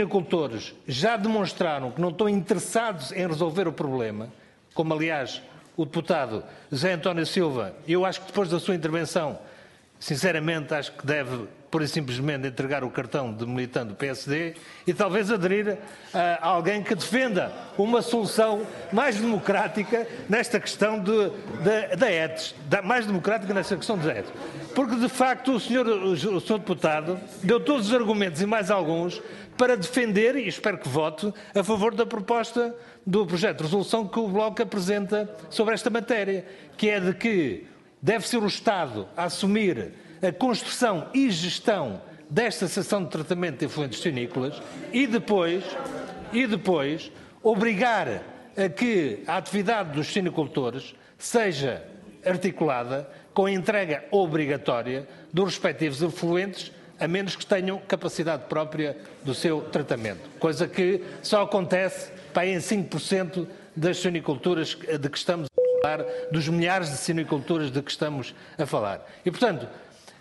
suinicultores já demonstraram que não estão interessados em resolver o problema, como aliás o deputado José António Silva, eu acho que depois da sua intervenção, sinceramente, acho que deve, pura e simplesmente, entregar o cartão de militante do P S D e talvez aderir a alguém que defenda uma solução mais democrática nesta questão de, de, da E T S, da, mais democrática nesta questão da E T S. Porque, de facto, o senhor, o senhor deputado deu todos os argumentos e mais alguns para defender, e espero que vote, a favor da proposta do projeto de resolução que o Bloco apresenta sobre esta matéria, que é de que deve ser o Estado a assumir a construção e gestão desta estação de tratamento de efluentes cianícolas e depois, e depois obrigar a que a atividade dos cianicultores seja articulada com a entrega obrigatória dos respectivos efluentes, a menos que tenham capacidade própria do seu tratamento, coisa que só acontece para em cinco por cento das cianiculturas de que estamos a falar, dos milhares de cianiculturas de que estamos a falar. E, portanto,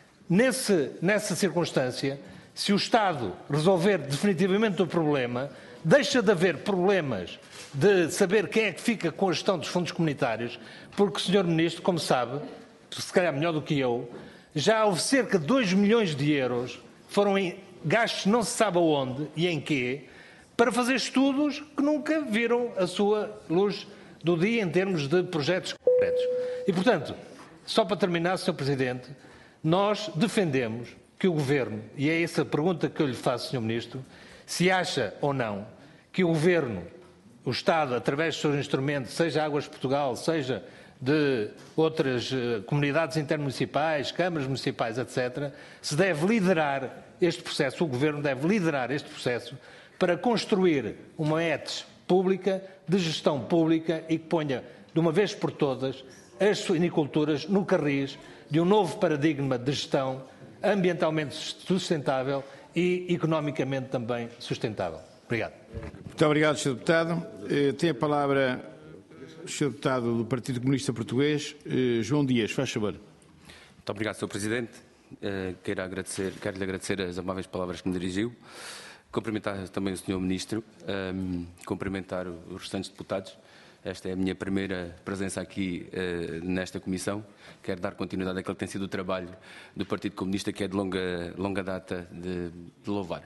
nesse, nessa circunstância, se o Estado resolver definitivamente o problema, deixa de haver problemas de saber quem é que fica com a gestão dos fundos comunitários, porque o senhor Ministro, como sabe, se calhar melhor do que eu, já houve cerca de dois milhões de euros, foram em gastos não se sabe aonde e em quê, para fazer estudos que nunca viram a sua luz do dia em termos de projetos concretos. E, portanto, só para terminar, senhor Presidente, nós defendemos que o Governo, e é essa a pergunta que eu lhe faço, senhor Ministro, se acha ou não que o Governo, o Estado, através dos seus instrumentos, seja Águas Portugal, seja de outras uh, comunidades intermunicipais, câmaras municipais, etcétera, se deve liderar este processo, o Governo deve liderar este processo para construir uma E T S pública, de gestão pública e que ponha, de uma vez por todas, as suiniculturas no carris de um novo paradigma de gestão ambientalmente sustentável e economicamente também sustentável. Obrigado. Muito obrigado, senhor Deputado. Tem a palavra o senhor Deputado do Partido Comunista Português, João Dias. Faz favor. Muito obrigado, senhor Presidente. Quero agradecer, quero-lhe agradecer as amáveis palavras que me dirigiu. Cumprimentar também o senhor Ministro, um, cumprimentar os restantes deputados. Esta é a minha primeira presença aqui uh, nesta comissão. Quero dar continuidade àquele que tem sido o trabalho do Partido Comunista, que é de longa, longa data de, de louvar.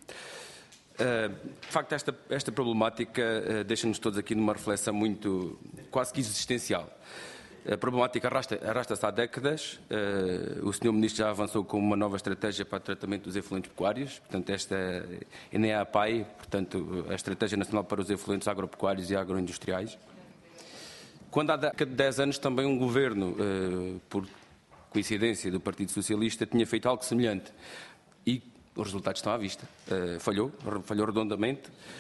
Uh, de facto, esta, esta problemática uh, deixa-nos todos aqui numa reflexão muito, quase que existencial. A problemática arrasta, arrasta-se há décadas. Uh, o senhor Ministro já avançou com uma nova estratégia para o tratamento dos efluentes pecuários. Portanto, esta é nem a APAI, portanto, a Estratégia Nacional para os Efluentes Agropecuários e Agroindustriais. Quando há cerca de dez anos também um governo, uh, por coincidência do Partido Socialista, tinha feito algo semelhante. E os resultados estão à vista. Uh, falhou, falhou redondamente.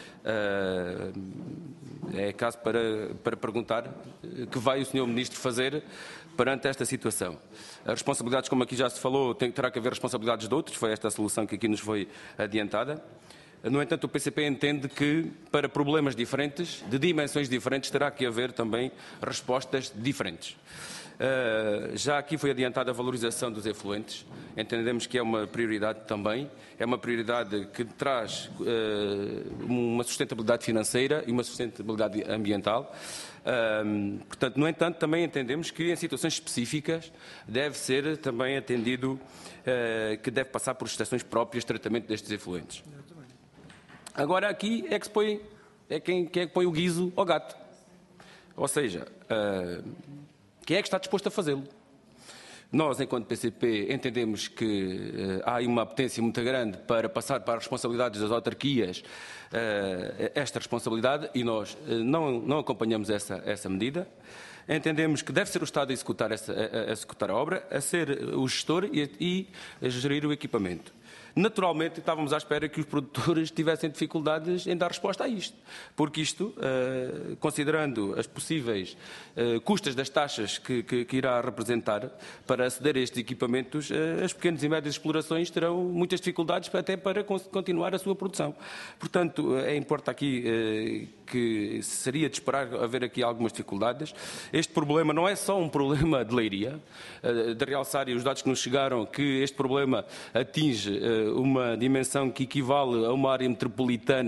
Uh, é caso para, para perguntar que vai o senhor Ministro fazer perante esta situação. As responsabilidades, como aqui já se falou, tem, terá que haver responsabilidades de outros, foi esta a solução que aqui nos foi adiantada. No entanto, o P C P entende que, para problemas diferentes, de dimensões diferentes, terá que haver também respostas diferentes. Uh, já aqui foi adiantada a valorização dos efluentes, entendemos que é uma prioridade também, é uma prioridade que traz uh, uma sustentabilidade financeira e uma sustentabilidade ambiental. Uh, portanto, no entanto, também entendemos que em situações específicas deve ser também atendido, uh, que deve passar por estações próprias de tratamento destes efluentes. Agora aqui é que se põe, é quem, quem é que põe o guizo ao gato, ou seja, uh, quem é que está disposto a fazê-lo? Nós, enquanto P C P, entendemos que uh, há uma apetência muito grande para passar para as responsabilidades das autarquias uh, esta responsabilidade e nós uh, não, não acompanhamos essa, essa medida. Entendemos que deve ser o Estado a executar, essa, a, a executar a obra, a ser o gestor e, e a gerir o equipamento. Naturalmente, estávamos à espera que os produtores tivessem dificuldades em dar resposta a isto, porque isto, uh, considerando as possíveis uh, custas das taxas que, que, que irá representar para aceder a estes equipamentos, uh, as pequenas e médias explorações terão muitas dificuldades até para continuar a sua produção. Portanto, é importante aqui uh, que seria de esperar haver aqui algumas dificuldades. Este problema não é só um problema de Leiria, uh, de realçar, e os dados que nos chegaram, que este problema atinge uh, uma dimensão que equivale a uma área metropolitana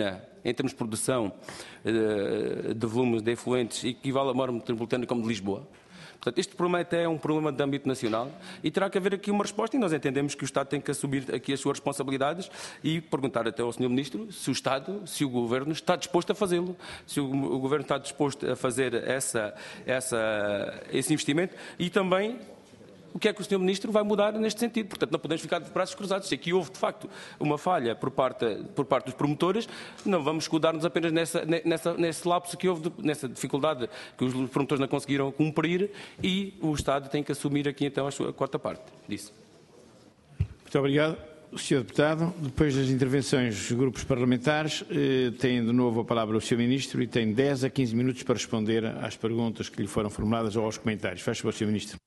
em termos de produção uh, de volumes de efluentes, equivale a uma área metropolitana como de Lisboa. Portanto, este problema até é um problema de âmbito nacional e terá que haver aqui uma resposta, e nós entendemos que o Estado tem que assumir aqui as suas responsabilidades e perguntar até ao senhor Ministro se o Estado, se o Governo está disposto a fazê-lo, se o, o Governo está disposto a fazer essa, essa, esse investimento e também o que é que o senhor Ministro vai mudar neste sentido. Portanto, não podemos ficar de braços cruzados. Se aqui houve, de facto, uma falha por parte, por parte dos promotores, não vamos escudar-nos apenas nessa, nessa, nesse lapso que houve, nessa dificuldade que os promotores não conseguiram cumprir e o Estado tem que assumir aqui, então, a sua quarta parte disso. Muito obrigado. O senhor Deputado, depois das intervenções dos grupos parlamentares, eh, tem de novo a palavra o senhor Ministro e tem dez a quinze minutos para responder às perguntas que lhe foram formuladas ou aos comentários. Faz favor, senhor Ministro.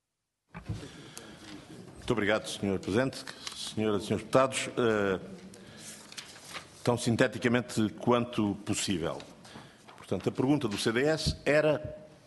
Muito obrigado, senhor Presidente. Senhoras e senhores deputados, uh, tão sinteticamente quanto possível. Portanto, a pergunta do C D S era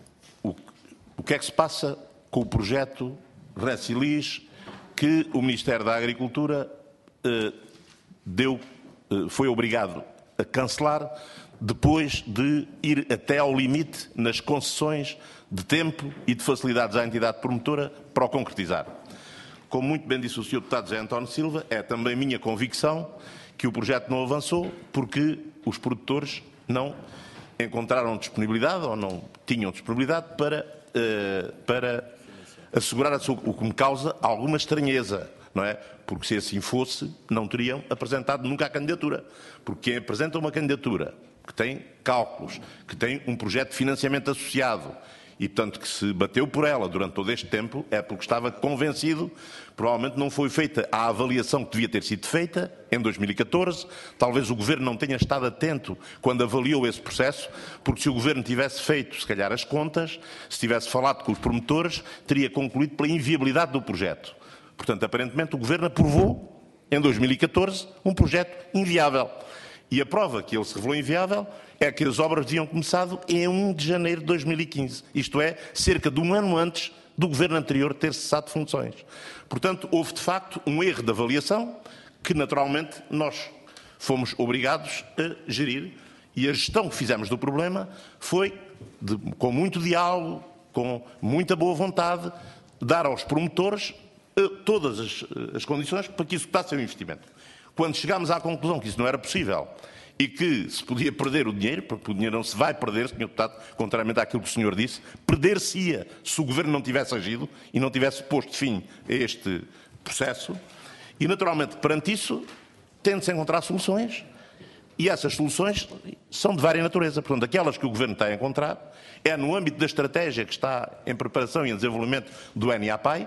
o, o que é que se passa com o projeto Recilis que o Ministério da Agricultura uh, deu, uh, foi obrigado a cancelar depois de ir até ao limite nas concessões de tempo e de facilidades à entidade promotora para o concretizar. Como muito bem disse o senhor Deputado José António Silva, é também minha convicção que o projeto não avançou porque os produtores não encontraram disponibilidade ou não tinham disponibilidade para, uh, para assegurar a sua, o que me causa alguma estranheza, não é? Porque se assim fosse, não teriam apresentado nunca a candidatura. Porque quem apresenta uma candidatura que tem cálculos, que tem um projeto de financiamento associado, e, portanto, que se bateu por ela durante todo este tempo, é porque estava convencido, provavelmente não foi feita a avaliação que devia ter sido feita em dois mil e catorze, talvez o Governo não tenha estado atento quando avaliou esse processo, porque se o Governo tivesse feito, se calhar, as contas, se tivesse falado com os promotores, teria concluído pela inviabilidade do projeto. Portanto, aparentemente, o Governo aprovou, em dois mil e catorze, um projeto inviável. E a prova que ele se revelou inviável é que as obras tinham começado em primeiro de janeiro de dois mil e quinze, isto é, cerca de um ano antes do Governo anterior ter cessado de funções. Portanto, houve de facto um erro de avaliação que naturalmente nós fomos obrigados a gerir e a gestão que fizemos do problema foi, de, com muito diálogo, com muita boa vontade, dar aos promotores uh, todas as, as condições para que executassem o investimento. Quando chegámos à conclusão que isso não era possível e que se podia perder o dinheiro, porque o dinheiro não se vai perder, senhor Deputado, contrariamente àquilo que o senhor disse, perder-se-ia se o Governo não tivesse agido e não tivesse posto fim a este processo. E, naturalmente, perante isso, tem-de-se encontrar soluções e essas soluções são de várias natureza. Portanto, aquelas que o Governo está a encontrar é no âmbito da estratégia que está em preparação e em desenvolvimento do N A P A I,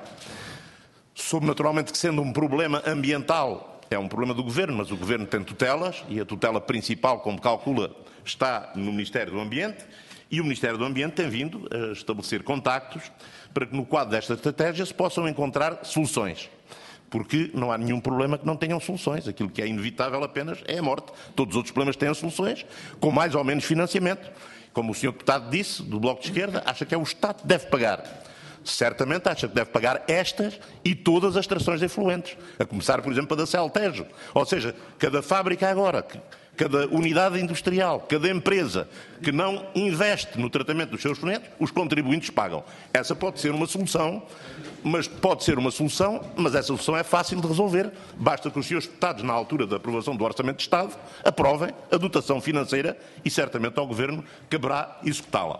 sob naturalmente que sendo um problema ambiental é um problema do Governo, mas o Governo tem tutelas e a tutela principal, como calcula, está no Ministério do Ambiente e o Ministério do Ambiente tem vindo a estabelecer contactos para que no quadro desta estratégia se possam encontrar soluções. Porque não há nenhum problema que não tenham soluções. Aquilo que é inevitável apenas é a morte. Todos os outros problemas têm soluções, com mais ou menos financiamento. Como o senhor Deputado disse, do Bloco de Esquerda, acha que é o Estado que deve pagar. Certamente acha que deve pagar estas e todas as extrações de efluentes, a começar, por exemplo, da Celtejo. Ou seja, cada fábrica agora, cada unidade industrial, cada empresa que não investe no tratamento dos seus efluentes, os contribuintes pagam. Essa pode ser uma solução, mas pode ser uma solução, mas essa solução é fácil de resolver. Basta que os senhores deputados, na altura da aprovação do Orçamento de Estado, aprovem a dotação financeira e certamente ao Governo caberá executá-la.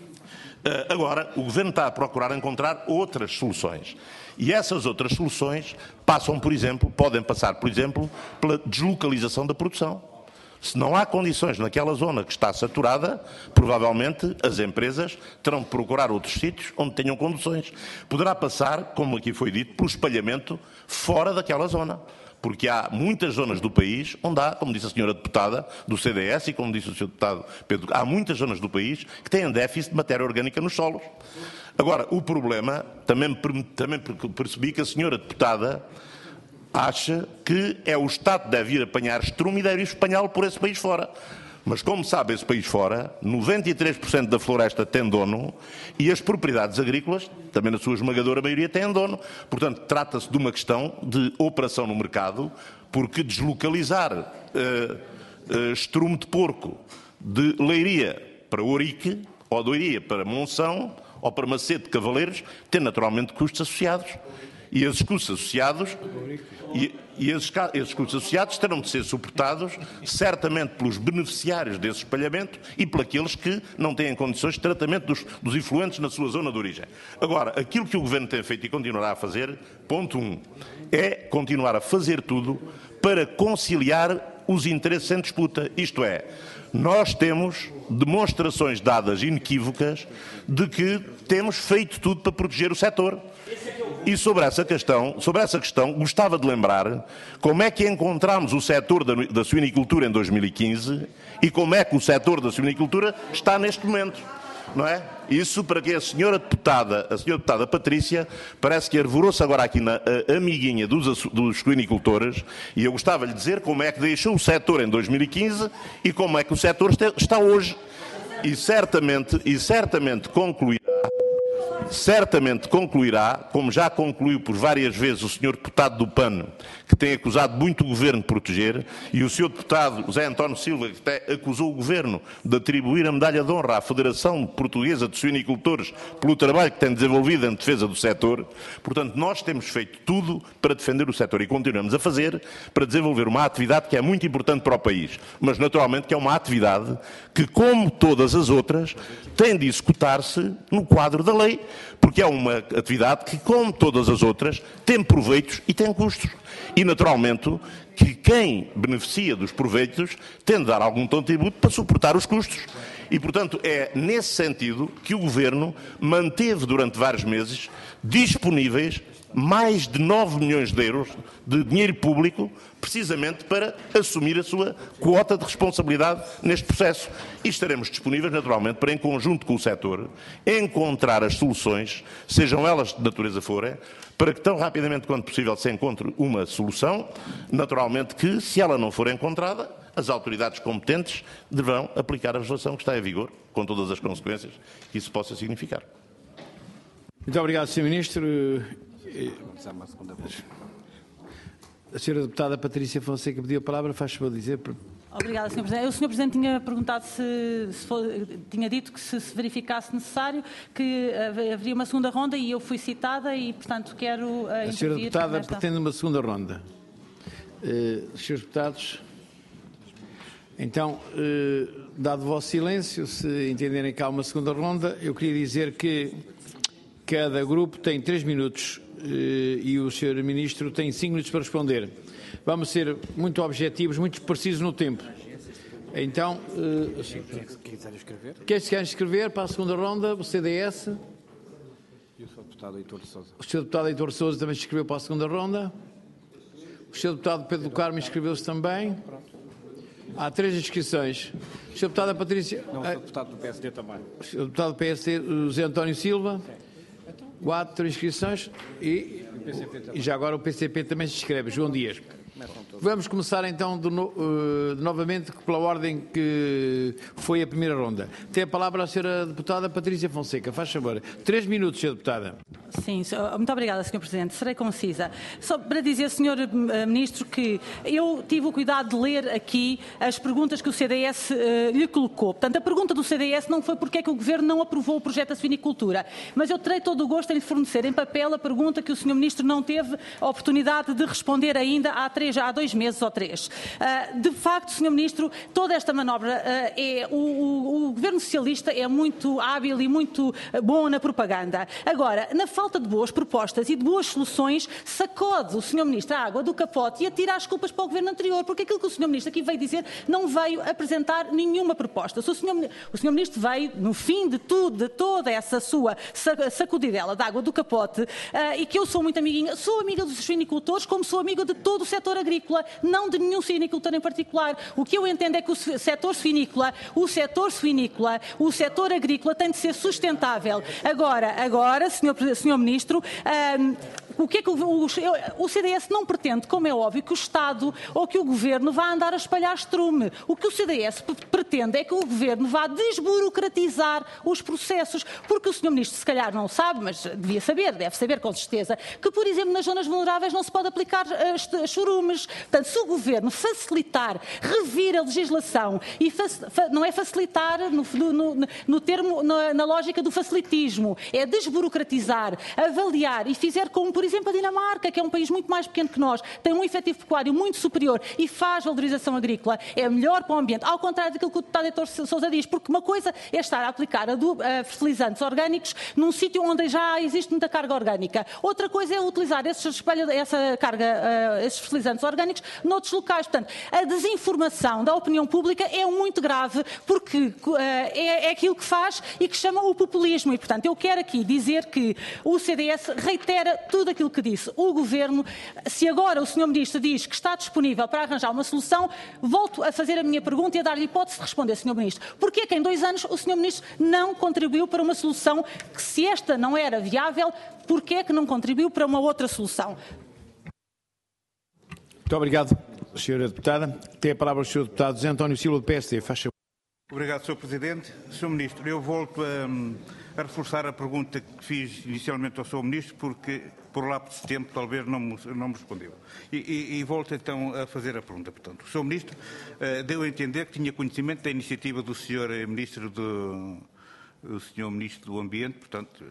Agora, o Governo está a procurar encontrar outras soluções. E essas outras soluções passam, por exemplo, podem passar, por exemplo, pela deslocalização da produção. Se não há condições naquela zona que está saturada, provavelmente as empresas terão de procurar outros sítios onde tenham condições. Poderá passar, como aqui foi dito, pelo espalhamento fora daquela zona. Porque há muitas zonas do país onde há, como disse a senhora deputada do C D S e como disse o senhor deputado Pedro, há muitas zonas do país que têm déficit de matéria orgânica nos solos. Agora, o problema, também, também percebi que a senhora deputada acha que é o Estado que deve ir apanhar estrume e deve ir espanhá-lo por esse país fora. Mas, como sabe, esse país fora, noventa e três por cento da floresta tem dono e as propriedades agrícolas, também na sua esmagadora maioria, têm dono. Portanto, trata-se de uma questão de operação no mercado, porque deslocalizar uh, uh, estrume de porco de Leiria para Ourique, ou de Ourique para Monção, ou para Macedo de Cavaleiros, tem naturalmente custos associados. E esses custos associados, e, e esses, esses custos associados terão de ser suportados certamente pelos beneficiários desse espalhamento e por aqueles que não têm condições de tratamento dos, dos influentes na sua zona de origem. Agora, aquilo que o Governo tem feito e continuará a fazer, ponto um, é continuar a fazer tudo para conciliar os interesses em disputa. Isto é, nós temos demonstrações dadas inequívocas de que temos feito tudo para proteger o setor. E sobre essa questão, sobre essa questão, gostava de lembrar como é que encontramos o setor da, da suinicultura em dois mil e quinze e como é que o setor da suinicultura está neste momento, não é? Isso para que a senhora deputada, a senhora deputada Patrícia, parece que arvorou-se agora aqui na amiguinha dos, dos suinicultores, e eu gostava de lhe dizer como é que deixou o setor em dois mil e quinze e como é que o setor está hoje. E certamente, e certamente concluirá Certamente concluirá, como já concluiu por várias vezes o senhor deputado do P A N, que tem acusado muito o Governo de proteger, e o senhor deputado José António Silva, que até acusou o Governo de atribuir a medalha de honra à Federação Portuguesa de Suinicultores pelo trabalho que tem desenvolvido em defesa do setor. Portanto, nós temos feito tudo para defender o setor e continuamos a fazer para desenvolver uma atividade que é muito importante para o país, mas naturalmente que é uma atividade que, como todas as outras, tem de executar-se no quadro da lei, porque é uma atividade que, como todas as outras, tem proveitos e tem custos. E, naturalmente, que quem beneficia dos proveitos tem de dar algum contributo para suportar os custos. E, portanto, é nesse sentido que o Governo manteve durante vários meses disponíveis mais de nove milhões de euros de dinheiro público, precisamente para assumir a sua quota de responsabilidade neste processo. E estaremos disponíveis, naturalmente, para, em conjunto com o setor, encontrar as soluções, sejam elas de natureza forem, para que tão rapidamente quanto possível se encontre uma solução, naturalmente que, se ela não for encontrada, as autoridades competentes deverão aplicar a legislação que está em vigor, com todas as consequências que isso possa significar. Muito obrigado, senhor Ministro. A senhora deputada Patrícia Fonseca pediu a palavra, faz favor de dizer. Obrigada, senhor Presidente. O senhor Presidente tinha perguntado se, se for, tinha dito que se, se verificasse necessário que haveria uma segunda ronda e eu fui citada e, portanto, quero uh, intervir. A senhora deputada nesta... pretende uma segunda ronda. Uh, senhores deputados, então, uh, dado o vosso silêncio, se entenderem que há uma segunda ronda, eu queria dizer que cada grupo tem três minutos e o senhor Ministro tem cinco minutos para responder. Vamos ser muito objetivos, muito precisos no tempo. Então, uh, quem se quer inscrever para a segunda ronda, o C D S? E o senhor deputado Heitor de Sousa. O senhor deputado Heitor de Sousa também se inscreveu para a segunda ronda. O senhor deputado Pedro do Carmo inscreveu-se também. Há três inscrições. O senhor deputado Patrícia... Não, o senhor deputado do P S D também. O senhor deputado do P S D, José António Silva. Quatro inscrições e, e já agora o P C P também se inscreve. João Dias. Vamos começar então de no, uh, novamente pela ordem que foi a primeira ronda. Tem a palavra a senhora deputada Patrícia Fonseca. Faz favor. Três minutos, senhora deputada. Sim, muito obrigada, senhor Presidente. Serei concisa. Só para dizer, senhor Ministro, que eu tive o cuidado de ler aqui as perguntas que o C D S uh, lhe colocou. Portanto, a pergunta do C D S não foi porque é que o Governo não aprovou o projeto da suinicultura, mas eu terei todo o gosto em lhe fornecer em papel a pergunta que o senhor Ministro não teve a oportunidade de responder ainda há, três, há dois meses ou três. Uh, de facto, senhor Ministro, toda esta manobra, uh, é, o, o, o Governo Socialista é muito hábil e muito bom na propaganda. Agora, na falta de boas propostas e de boas soluções, sacode o senhor Ministro a água do capote e atira as culpas para o Governo anterior, porque aquilo que o senhor Ministro aqui veio dizer não veio apresentar nenhuma proposta. O senhor, o senhor Ministro veio, no fim de tudo, de toda essa sua sacudidela de água do capote, uh, e que eu sou muito amiguinha, sou amiga dos suinicultores, como sou amiga de todo o setor agrícola, não de nenhum suinicultor em particular. O que eu entendo é que o setor suinícola, o setor suinícola, o setor agrícola tem de ser sustentável. Agora, agora, senhor, senhor Ministro, um, o que é que o, o, o C D S não pretende, como é óbvio, que o Estado ou que o Governo vá andar a espalhar estrume. O que o C D S pretende é que o Governo vá desburocratizar os processos, porque o senhor Ministro se calhar não sabe, mas devia saber, deve saber com certeza, que, por exemplo, nas zonas vulneráveis não se pode aplicar uh, churumes. Portanto, se o Governo facilitar, revir a legislação, e não é facilitar no, no, no termo, na, na lógica do facilitismo, é desburocratizar, avaliar e fizer como, por exemplo, a Dinamarca, que é um país muito mais pequeno que nós, tem um efetivo pecuário muito superior e faz valorização agrícola, é melhor para o ambiente, ao contrário daquilo que o deputado Heitor Sousa diz, porque uma coisa é estar a aplicar a, a fertilizantes orgânicos num sítio onde já existe muita carga orgânica. Outra coisa é utilizar esses, essa carga, uh, esses fertilizantes orgânicos noutros locais. Portanto, a desinformação da opinião pública é muito grave, porque uh, é, é aquilo que faz e que chama o populismo. E, portanto, eu quero aqui dizer que o C D S reitera tudo aquilo que disse. O Governo, se agora o senhor Ministro diz que está disponível para arranjar uma solução, volto a fazer a minha pergunta e a dar-lhe hipótese de responder, senhor Ministro. Porquê que em dois anos o senhor Ministro não contribuiu para uma solução que, se esta não era viável, porquê que não contribuiu para uma outra solução? Muito obrigado, senhora Deputada. Tem a palavra o senhor Deputado José António Silva, do P S D. Faz favor. Obrigado, senhor Presidente. senhor Ministro, eu volto a, a reforçar a pergunta que fiz inicialmente ao senhor Ministro, porque por lapso de tempo talvez não me, não me respondeu. E, e, e volto então a fazer a pergunta. Portanto, o senhor Ministro uh, deu a entender que tinha conhecimento da iniciativa do senhor Ministro do, do senhor Ministro do Ambiente, portanto,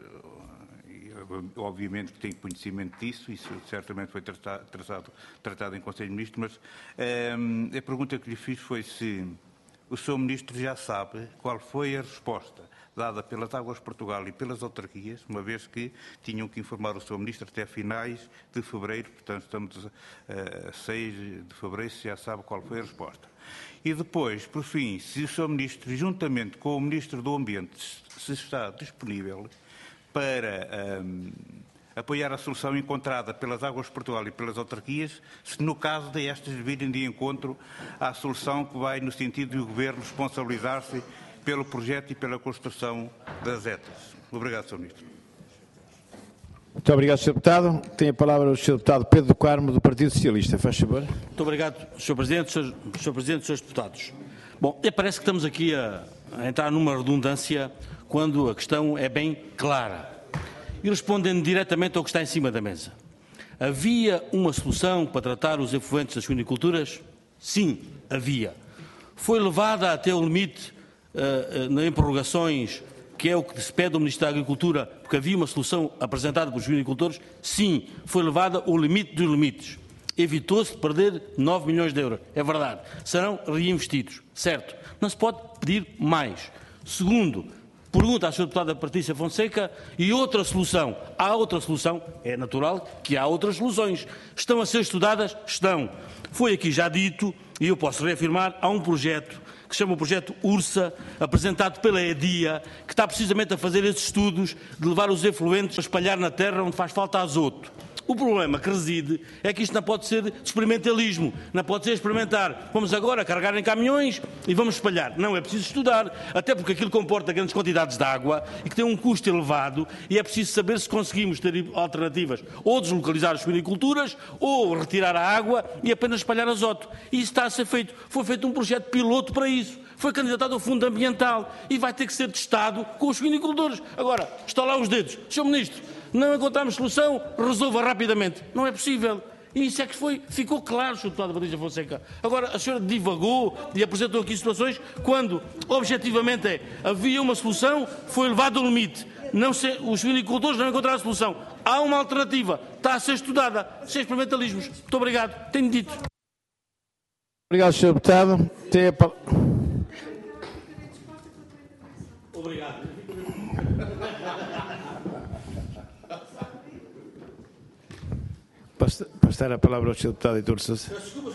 uh, obviamente que tem conhecimento disso, isso certamente foi tratado, tratado, tratado em Conselho de Ministros, mas uh, a pergunta que lhe fiz foi se o senhor Ministro já sabe qual foi a resposta dada pelas Águas de Portugal e pelas autarquias, uma vez que tinham que informar o senhor Ministro até finais de fevereiro, portanto estamos a seis de fevereiro, se já sabe qual foi a resposta. E depois, por fim, se o senhor Ministro, juntamente com o Ministro do Ambiente, se está disponível para um, apoiar a solução encontrada pelas Águas de Portugal e pelas autarquias, se no caso de estas virem de encontro à solução que vai no sentido de o Governo responsabilizar-se pelo projeto e pela construção das E T As. Obrigado, senhor Ministro. Muito obrigado, senhor Deputado. Tem a palavra o senhor Deputado Pedro do Carmo, do Partido Socialista. Faz favor. Muito obrigado, senhor Presidente, senhor, senhor Presidente, senhores Deputados. Bom, parece que estamos aqui a, a entrar numa redundância quando a questão é bem clara. E respondendo diretamente ao que está em cima da mesa. Havia uma solução para tratar os efluentes das suiniculturas? Sim, havia. Foi levada até o limite uh, uh, em prorrogações, que é o que se pede ao Ministro da Agricultura, porque havia uma solução apresentada pelos suinicultores? Sim, foi levada ao limite dos limites. Evitou-se de perder nove milhões de euros. É verdade. Serão reinvestidos. Certo. Não se pode pedir mais. Segundo, pergunta à senhora Deputada Patrícia Fonseca, e outra solução? Há outra solução? É natural que há outras soluções. Estão a ser estudadas? Estão. Foi aqui já dito, e eu posso reafirmar, há um projeto que se chama o projeto URSA, apresentado pela EDIA, que está precisamente a fazer esses estudos de levar os efluentes a espalhar na terra onde faz falta azoto. O problema que reside é que isto não pode ser experimentalismo, não pode ser experimentar. Vamos agora carregar em caminhões e vamos espalhar. Não, é preciso estudar, até porque aquilo comporta grandes quantidades de água e que tem um custo elevado, e é preciso saber se conseguimos ter alternativas, ou deslocalizar as suiniculturas, ou retirar a água e apenas espalhar azoto. E isso está a ser feito. Foi feito um projeto piloto para isso. Foi candidatado ao Fundo Ambiental e vai ter que ser testado com os suinicultores. Agora, estalar os dedos. senhor Ministro, não encontramos solução, resolva rapidamente. Não é possível. E isso é que foi, ficou claro, senhor Deputado Patrícia Fonseca. Agora, a senhora divagou e apresentou aqui situações quando, objetivamente, é, havia uma solução, foi levado ao limite. Não se, os suinicultores não encontraram a solução. Há uma alternativa, está a ser estudada, sem experimentalismos. Muito obrigado. Tenho dito. Obrigado, senhor Deputado. Tem a palavra. Obrigado. Passar a palavra ao senhor Deputado Heitor Sousa.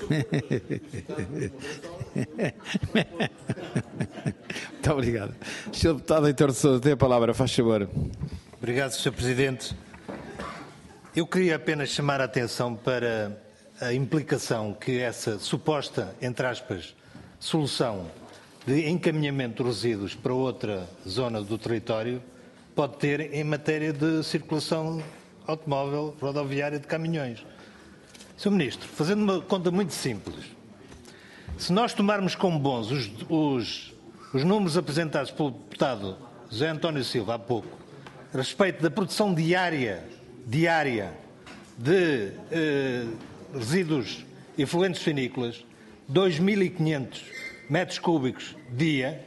Muito obrigado. senhor Deputado Heitor Sousa, tem a palavra, faz favor. Obrigado, senhor Presidente. Eu queria apenas chamar a atenção para a implicação que essa suposta, entre aspas, solução de encaminhamento de resíduos para outra zona do território pode ter em matéria de circulação automóvel rodoviária de caminhões. senhor Ministro, fazendo uma conta muito simples, se nós tomarmos como bons os, os, os números apresentados pelo deputado José António Silva há pouco, a respeito da produção diária, diária de eh, resíduos efluentes finícolas, dois mil e quinhentos metros cúbicos dia,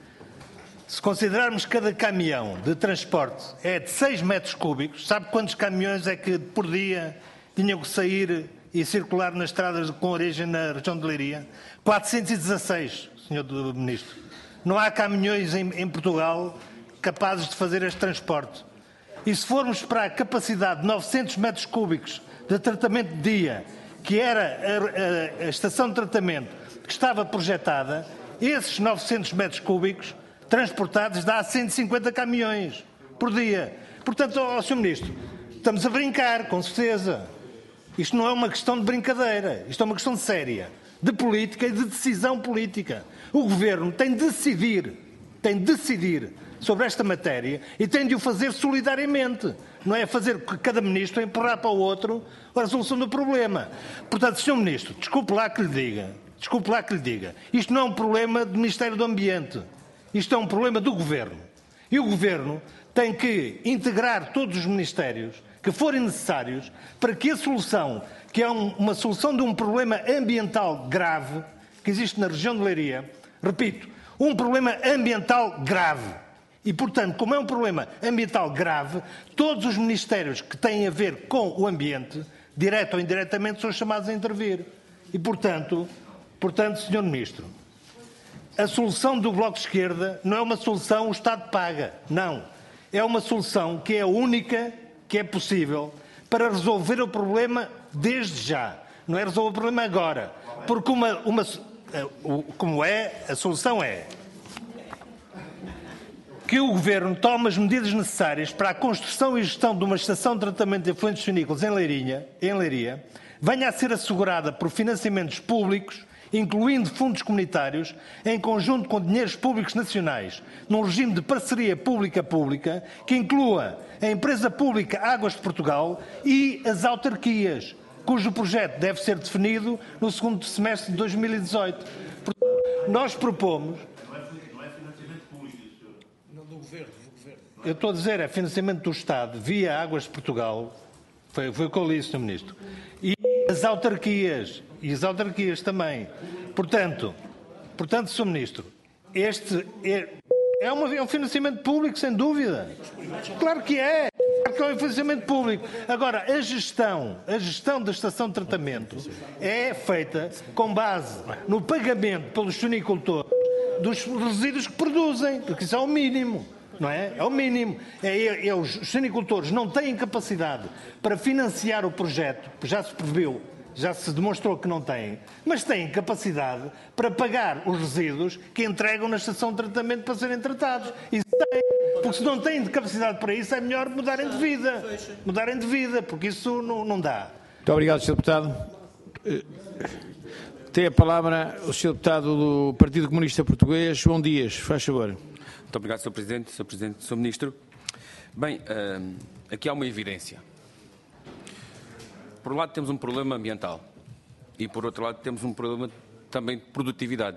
se considerarmos cada caminhão de transporte é de seis metros cúbicos, sabe quantos caminhões é que por dia tinham que sair e circular nas estradas com origem na região de Leiria? quatrocentos e dezasseis, senhor Ministro. Não há caminhões em, em Portugal capazes de fazer este transporte. E se formos para a capacidade de novecentos metros cúbicos de tratamento de dia, que era a, a, a estação de tratamento que estava projetada, esses novecentos metros cúbicos transportados dá cento e cinquenta caminhões por dia. Portanto, ó, senhor Ministro, estamos a brincar, com certeza. Isto não é uma questão de brincadeira, isto é uma questão séria, de política e de decisão política. O Governo tem de decidir, tem de decidir sobre esta matéria e tem de o fazer solidariamente. Não é fazer cada Ministro empurrar para o outro a resolução do problema. Portanto, senhor Ministro, desculpe lá que lhe diga, desculpe lá que lhe diga, isto não é um problema do Ministério do Ambiente, isto é um problema do Governo. E o Governo tem que integrar todos os ministérios que forem necessários para que a solução, que é um, uma solução de um problema ambiental grave que existe na região de Leiria, repito, um problema ambiental grave. E, portanto, como é um problema ambiental grave, todos os ministérios que têm a ver com o ambiente, direto ou indiretamente, são chamados a intervir. E, portanto, portanto, senhor Ministro, a solução do Bloco de Esquerda não é uma solução o Estado paga. Não. É uma solução que é a única que é possível para resolver o problema desde já. Não é resolver o problema agora. Porque uma, uma, como é, a solução é que o Governo tome as medidas necessárias para a construção e gestão de uma estação de tratamento de efluentes finícolas em Leiria, em Leiria, venha a ser assegurada por financiamentos públicos, incluindo fundos comunitários, em conjunto com dinheiros públicos nacionais, num regime de parceria pública-pública, que inclua a empresa pública Águas de Portugal e as autarquias, cujo projeto deve ser definido no segundo semestre de dois mil e dezoito. Nós propomos... Eu estou a dizer, é financiamento do Estado via Águas de Portugal, foi, foi o que eu li, senhor Ministro, e as autarquias, e as autarquias também. Portanto, portanto, senhor Ministro, este é, é, uma, é um financiamento público, sem dúvida. Claro que é. Claro que é um financiamento público. Agora, a gestão, a gestão da estação de tratamento é feita com base no pagamento pelos sunicultores dos resíduos que produzem, porque isso é o mínimo. Não é? É o mínimo. É, é, os sinicultores não têm capacidade para financiar o projeto, já se previu, já se demonstrou que não têm, mas têm capacidade para pagar os resíduos que entregam na estação de tratamento para serem tratados. Isso tem. Porque se não têm capacidade para isso, é melhor mudarem de vida. Mudarem de vida, porque isso não, não dá. Muito obrigado, senhor Deputado. Tem a palavra o senhor Deputado do Partido Comunista Português, João Dias. Faz favor. Muito obrigado, senhor Presidente, senhor Presidente, senhor Ministro. Bem, aqui há uma evidência. Por um lado temos um problema ambiental e por outro lado temos um problema também de produtividade.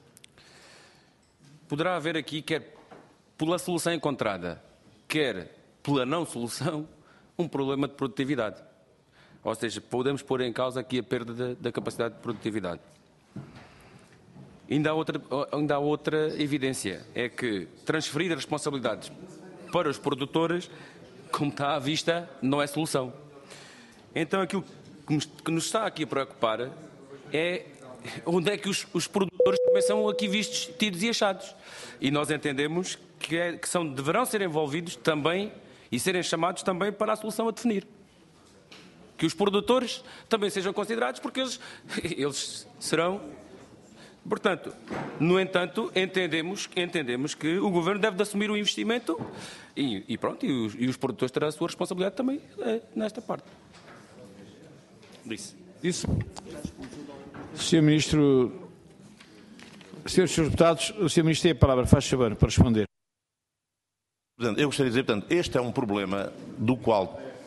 Poderá haver aqui, quer pela solução encontrada, quer pela não solução, um problema de produtividade. Ou seja, podemos pôr em causa aqui a perda da, da capacidade de produtividade. Ainda há, outra, ainda há outra evidência, é que transferir as responsabilidades para os produtores, como está à vista, não é solução. Então aquilo que nos está aqui a preocupar é onde é que os, os produtores também são aqui vistos, tidos e achados. E nós entendemos que, é, que são, deverão ser envolvidos também e serem chamados também para a solução a definir. Que os produtores também sejam considerados, porque eles, eles serão... Portanto, no entanto, entendemos, entendemos que o Governo deve de assumir o investimento e, e pronto, e os, e os produtores terão a sua responsabilidade também é, nesta parte. Disse. Disse. senhor Ministro, senhores e senhores deputados, o senhor Ministro tem a palavra, faz favor, para responder. Eu gostaria de dizer, portanto, este é um problema do qual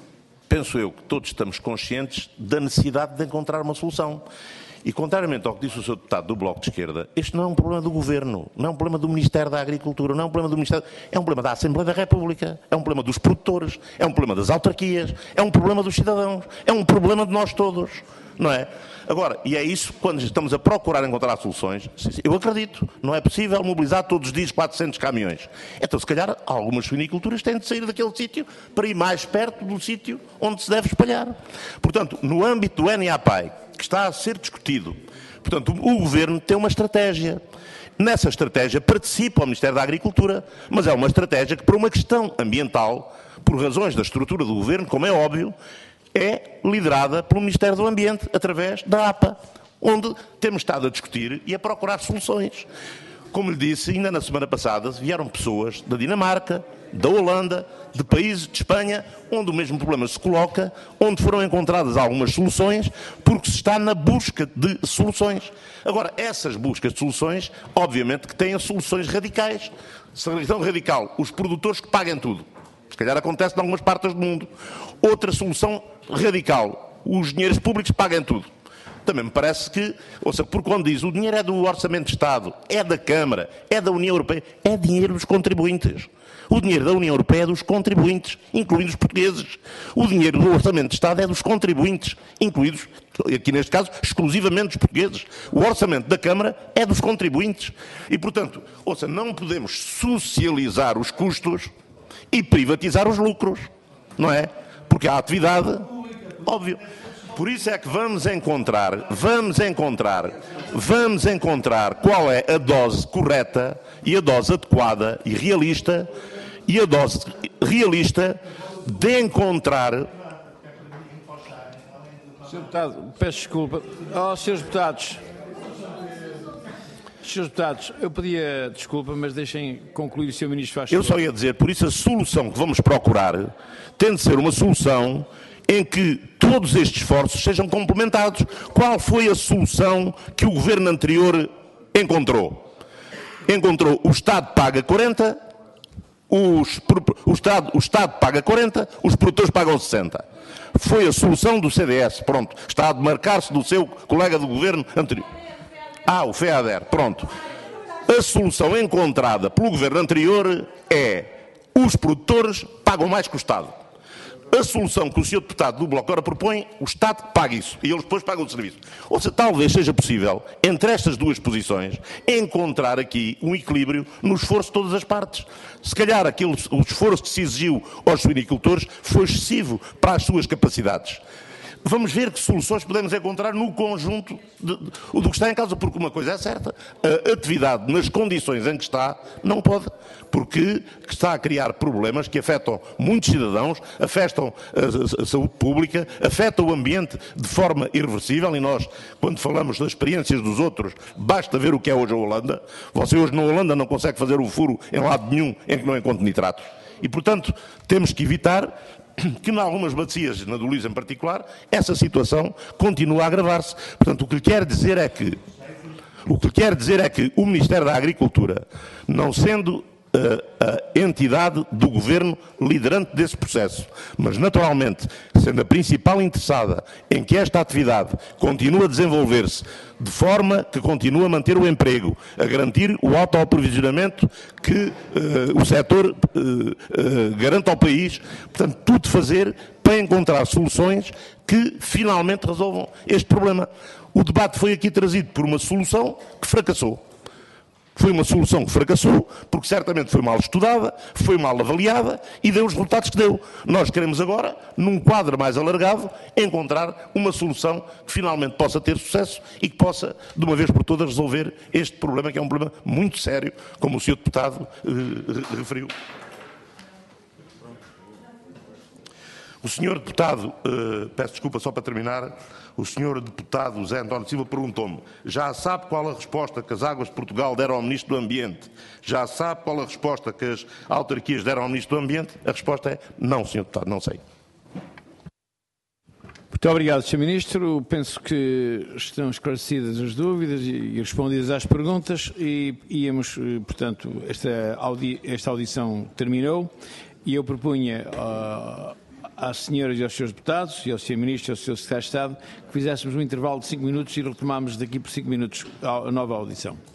penso eu que todos estamos conscientes da necessidade de encontrar uma solução. E, contrariamente ao que disse o senhor deputado do Bloco de Esquerda, este não é um problema do Governo, não é um problema do Ministério da Agricultura, não é um problema do Ministério... É um problema da Assembleia da República, é um problema dos produtores, é um problema das autarquias, é um problema dos cidadãos, é um problema de nós todos, não é? Agora, e é isso, quando estamos a procurar encontrar soluções, eu acredito, não é possível mobilizar todos os dias quatrocentos caminhões. Então, se calhar, algumas suiniculturas têm de sair daquele sítio para ir mais perto do sítio onde se deve espalhar. Portanto, no âmbito do N A P A I, que está a ser discutido, portanto, o Governo tem uma estratégia. Nessa estratégia participa o Ministério da Agricultura, mas é uma estratégia que, por uma questão ambiental, por razões da estrutura do Governo, como é óbvio, é liderada pelo Ministério do Ambiente, através da A P A, onde temos estado a discutir e a procurar soluções. Como lhe disse, ainda na semana passada vieram pessoas da Dinamarca, da Holanda, de países de Espanha, onde o mesmo problema se coloca, onde foram encontradas algumas soluções, porque se está na busca de soluções. Agora, essas buscas de soluções, obviamente que têm soluções radicais. Solução radical, os produtores que paguem tudo. Se calhar acontece em algumas partes do mundo. Outra solução radical, os dinheiros públicos paguem tudo. Também me parece que, ou seja, por quando diz o dinheiro é do Orçamento de Estado, é da Câmara, é da União Europeia, é dinheiro dos contribuintes. O dinheiro da União Europeia é dos contribuintes, incluindo os portugueses. O dinheiro do Orçamento de Estado é dos contribuintes, incluídos, aqui neste caso, exclusivamente os portugueses. O Orçamento da Câmara é dos contribuintes. E, portanto, ou seja, não podemos socializar os custos e privatizar os lucros, não é? Porque há atividade, óbvio. Por isso é que vamos encontrar, vamos encontrar, vamos encontrar qual é a dose correta e a dose adequada e realista, e a dose realista de encontrar... senhor Deputado, peço desculpa. Oh, senhores Deputados, senhores Deputados, eu pedia desculpa, mas deixem concluir o senhor Ministro faz favor. Eu só ia dizer, por isso a solução que vamos procurar tem de ser uma solução em que todos estes esforços sejam complementados. Qual foi a solução que o Governo anterior encontrou? Encontrou o Estado paga quarenta, os, o, Estado, o Estado paga quarenta, os produtores pagam sessenta. Foi a solução do C D S, pronto. Está a demarcar-se do seu colega do Governo anterior. Ah, o FEADER, pronto. A solução encontrada pelo Governo anterior é os produtores pagam mais que o Estado. A solução que o senhor deputado do Bloco agora propõe, o Estado paga isso e eles depois pagam o serviço. Ou seja, talvez seja possível, entre estas duas posições, encontrar aqui um equilíbrio no esforço de todas as partes. Se calhar aquele, o esforço que se exigiu aos suinicultores foi excessivo para as suas capacidades. Vamos ver que soluções podemos encontrar no conjunto de, de, do que está em causa, porque uma coisa é certa, a atividade nas condições em que está não pode, porque está a criar problemas que afetam muitos cidadãos, afetam a, a saúde pública, afetam o ambiente de forma irreversível, e nós, quando falamos das experiências dos outros, basta ver o que é hoje a Holanda. Você hoje na Holanda não consegue fazer um furo em lado nenhum em que não encontre nitratos. E, portanto, temos que evitar que em algumas bacias, na do Luís em particular, essa situação continua a agravar-se. Portanto, o que lhe quero dizer é que o que lhe quero dizer é que o Ministério da Agricultura, não sendo a, a entidade do Governo liderante desse processo, mas naturalmente sendo a principal interessada em que esta atividade continue a desenvolver-se de forma que continue a manter o emprego, a garantir o autoaprovisionamento que uh, o setor uh, uh, garante ao país, portanto, tudo fazer para encontrar soluções que finalmente resolvam este problema. O debate foi aqui trazido por uma solução que fracassou. Foi uma solução que fracassou, porque certamente foi mal estudada, foi mal avaliada e deu os resultados que deu. Nós queremos agora, num quadro mais alargado, encontrar uma solução que finalmente possa ter sucesso e que possa, de uma vez por todas, resolver este problema, que é um problema muito sério, como o senhor deputado eh, referiu. O senhor deputado, eh, peço desculpa só para terminar, o senhor deputado José António Silva perguntou-me, já sabe qual a resposta que as Águas de Portugal deram ao Ministro do Ambiente? Já sabe qual a resposta que as autarquias deram ao Ministro do Ambiente? A resposta é não, senhor deputado, não sei. Muito obrigado, senhor Ministro. Penso que estão esclarecidas as dúvidas e respondidas às perguntas e íamos, portanto, esta, audi esta audição terminou e eu propunha uh, às senhoras e aos senhores deputados, e ao senhor Ministro e ao senhor Secretário de Estado, que fizéssemos um intervalo de cinco minutos e retomámos daqui por cinco minutos a nova audição.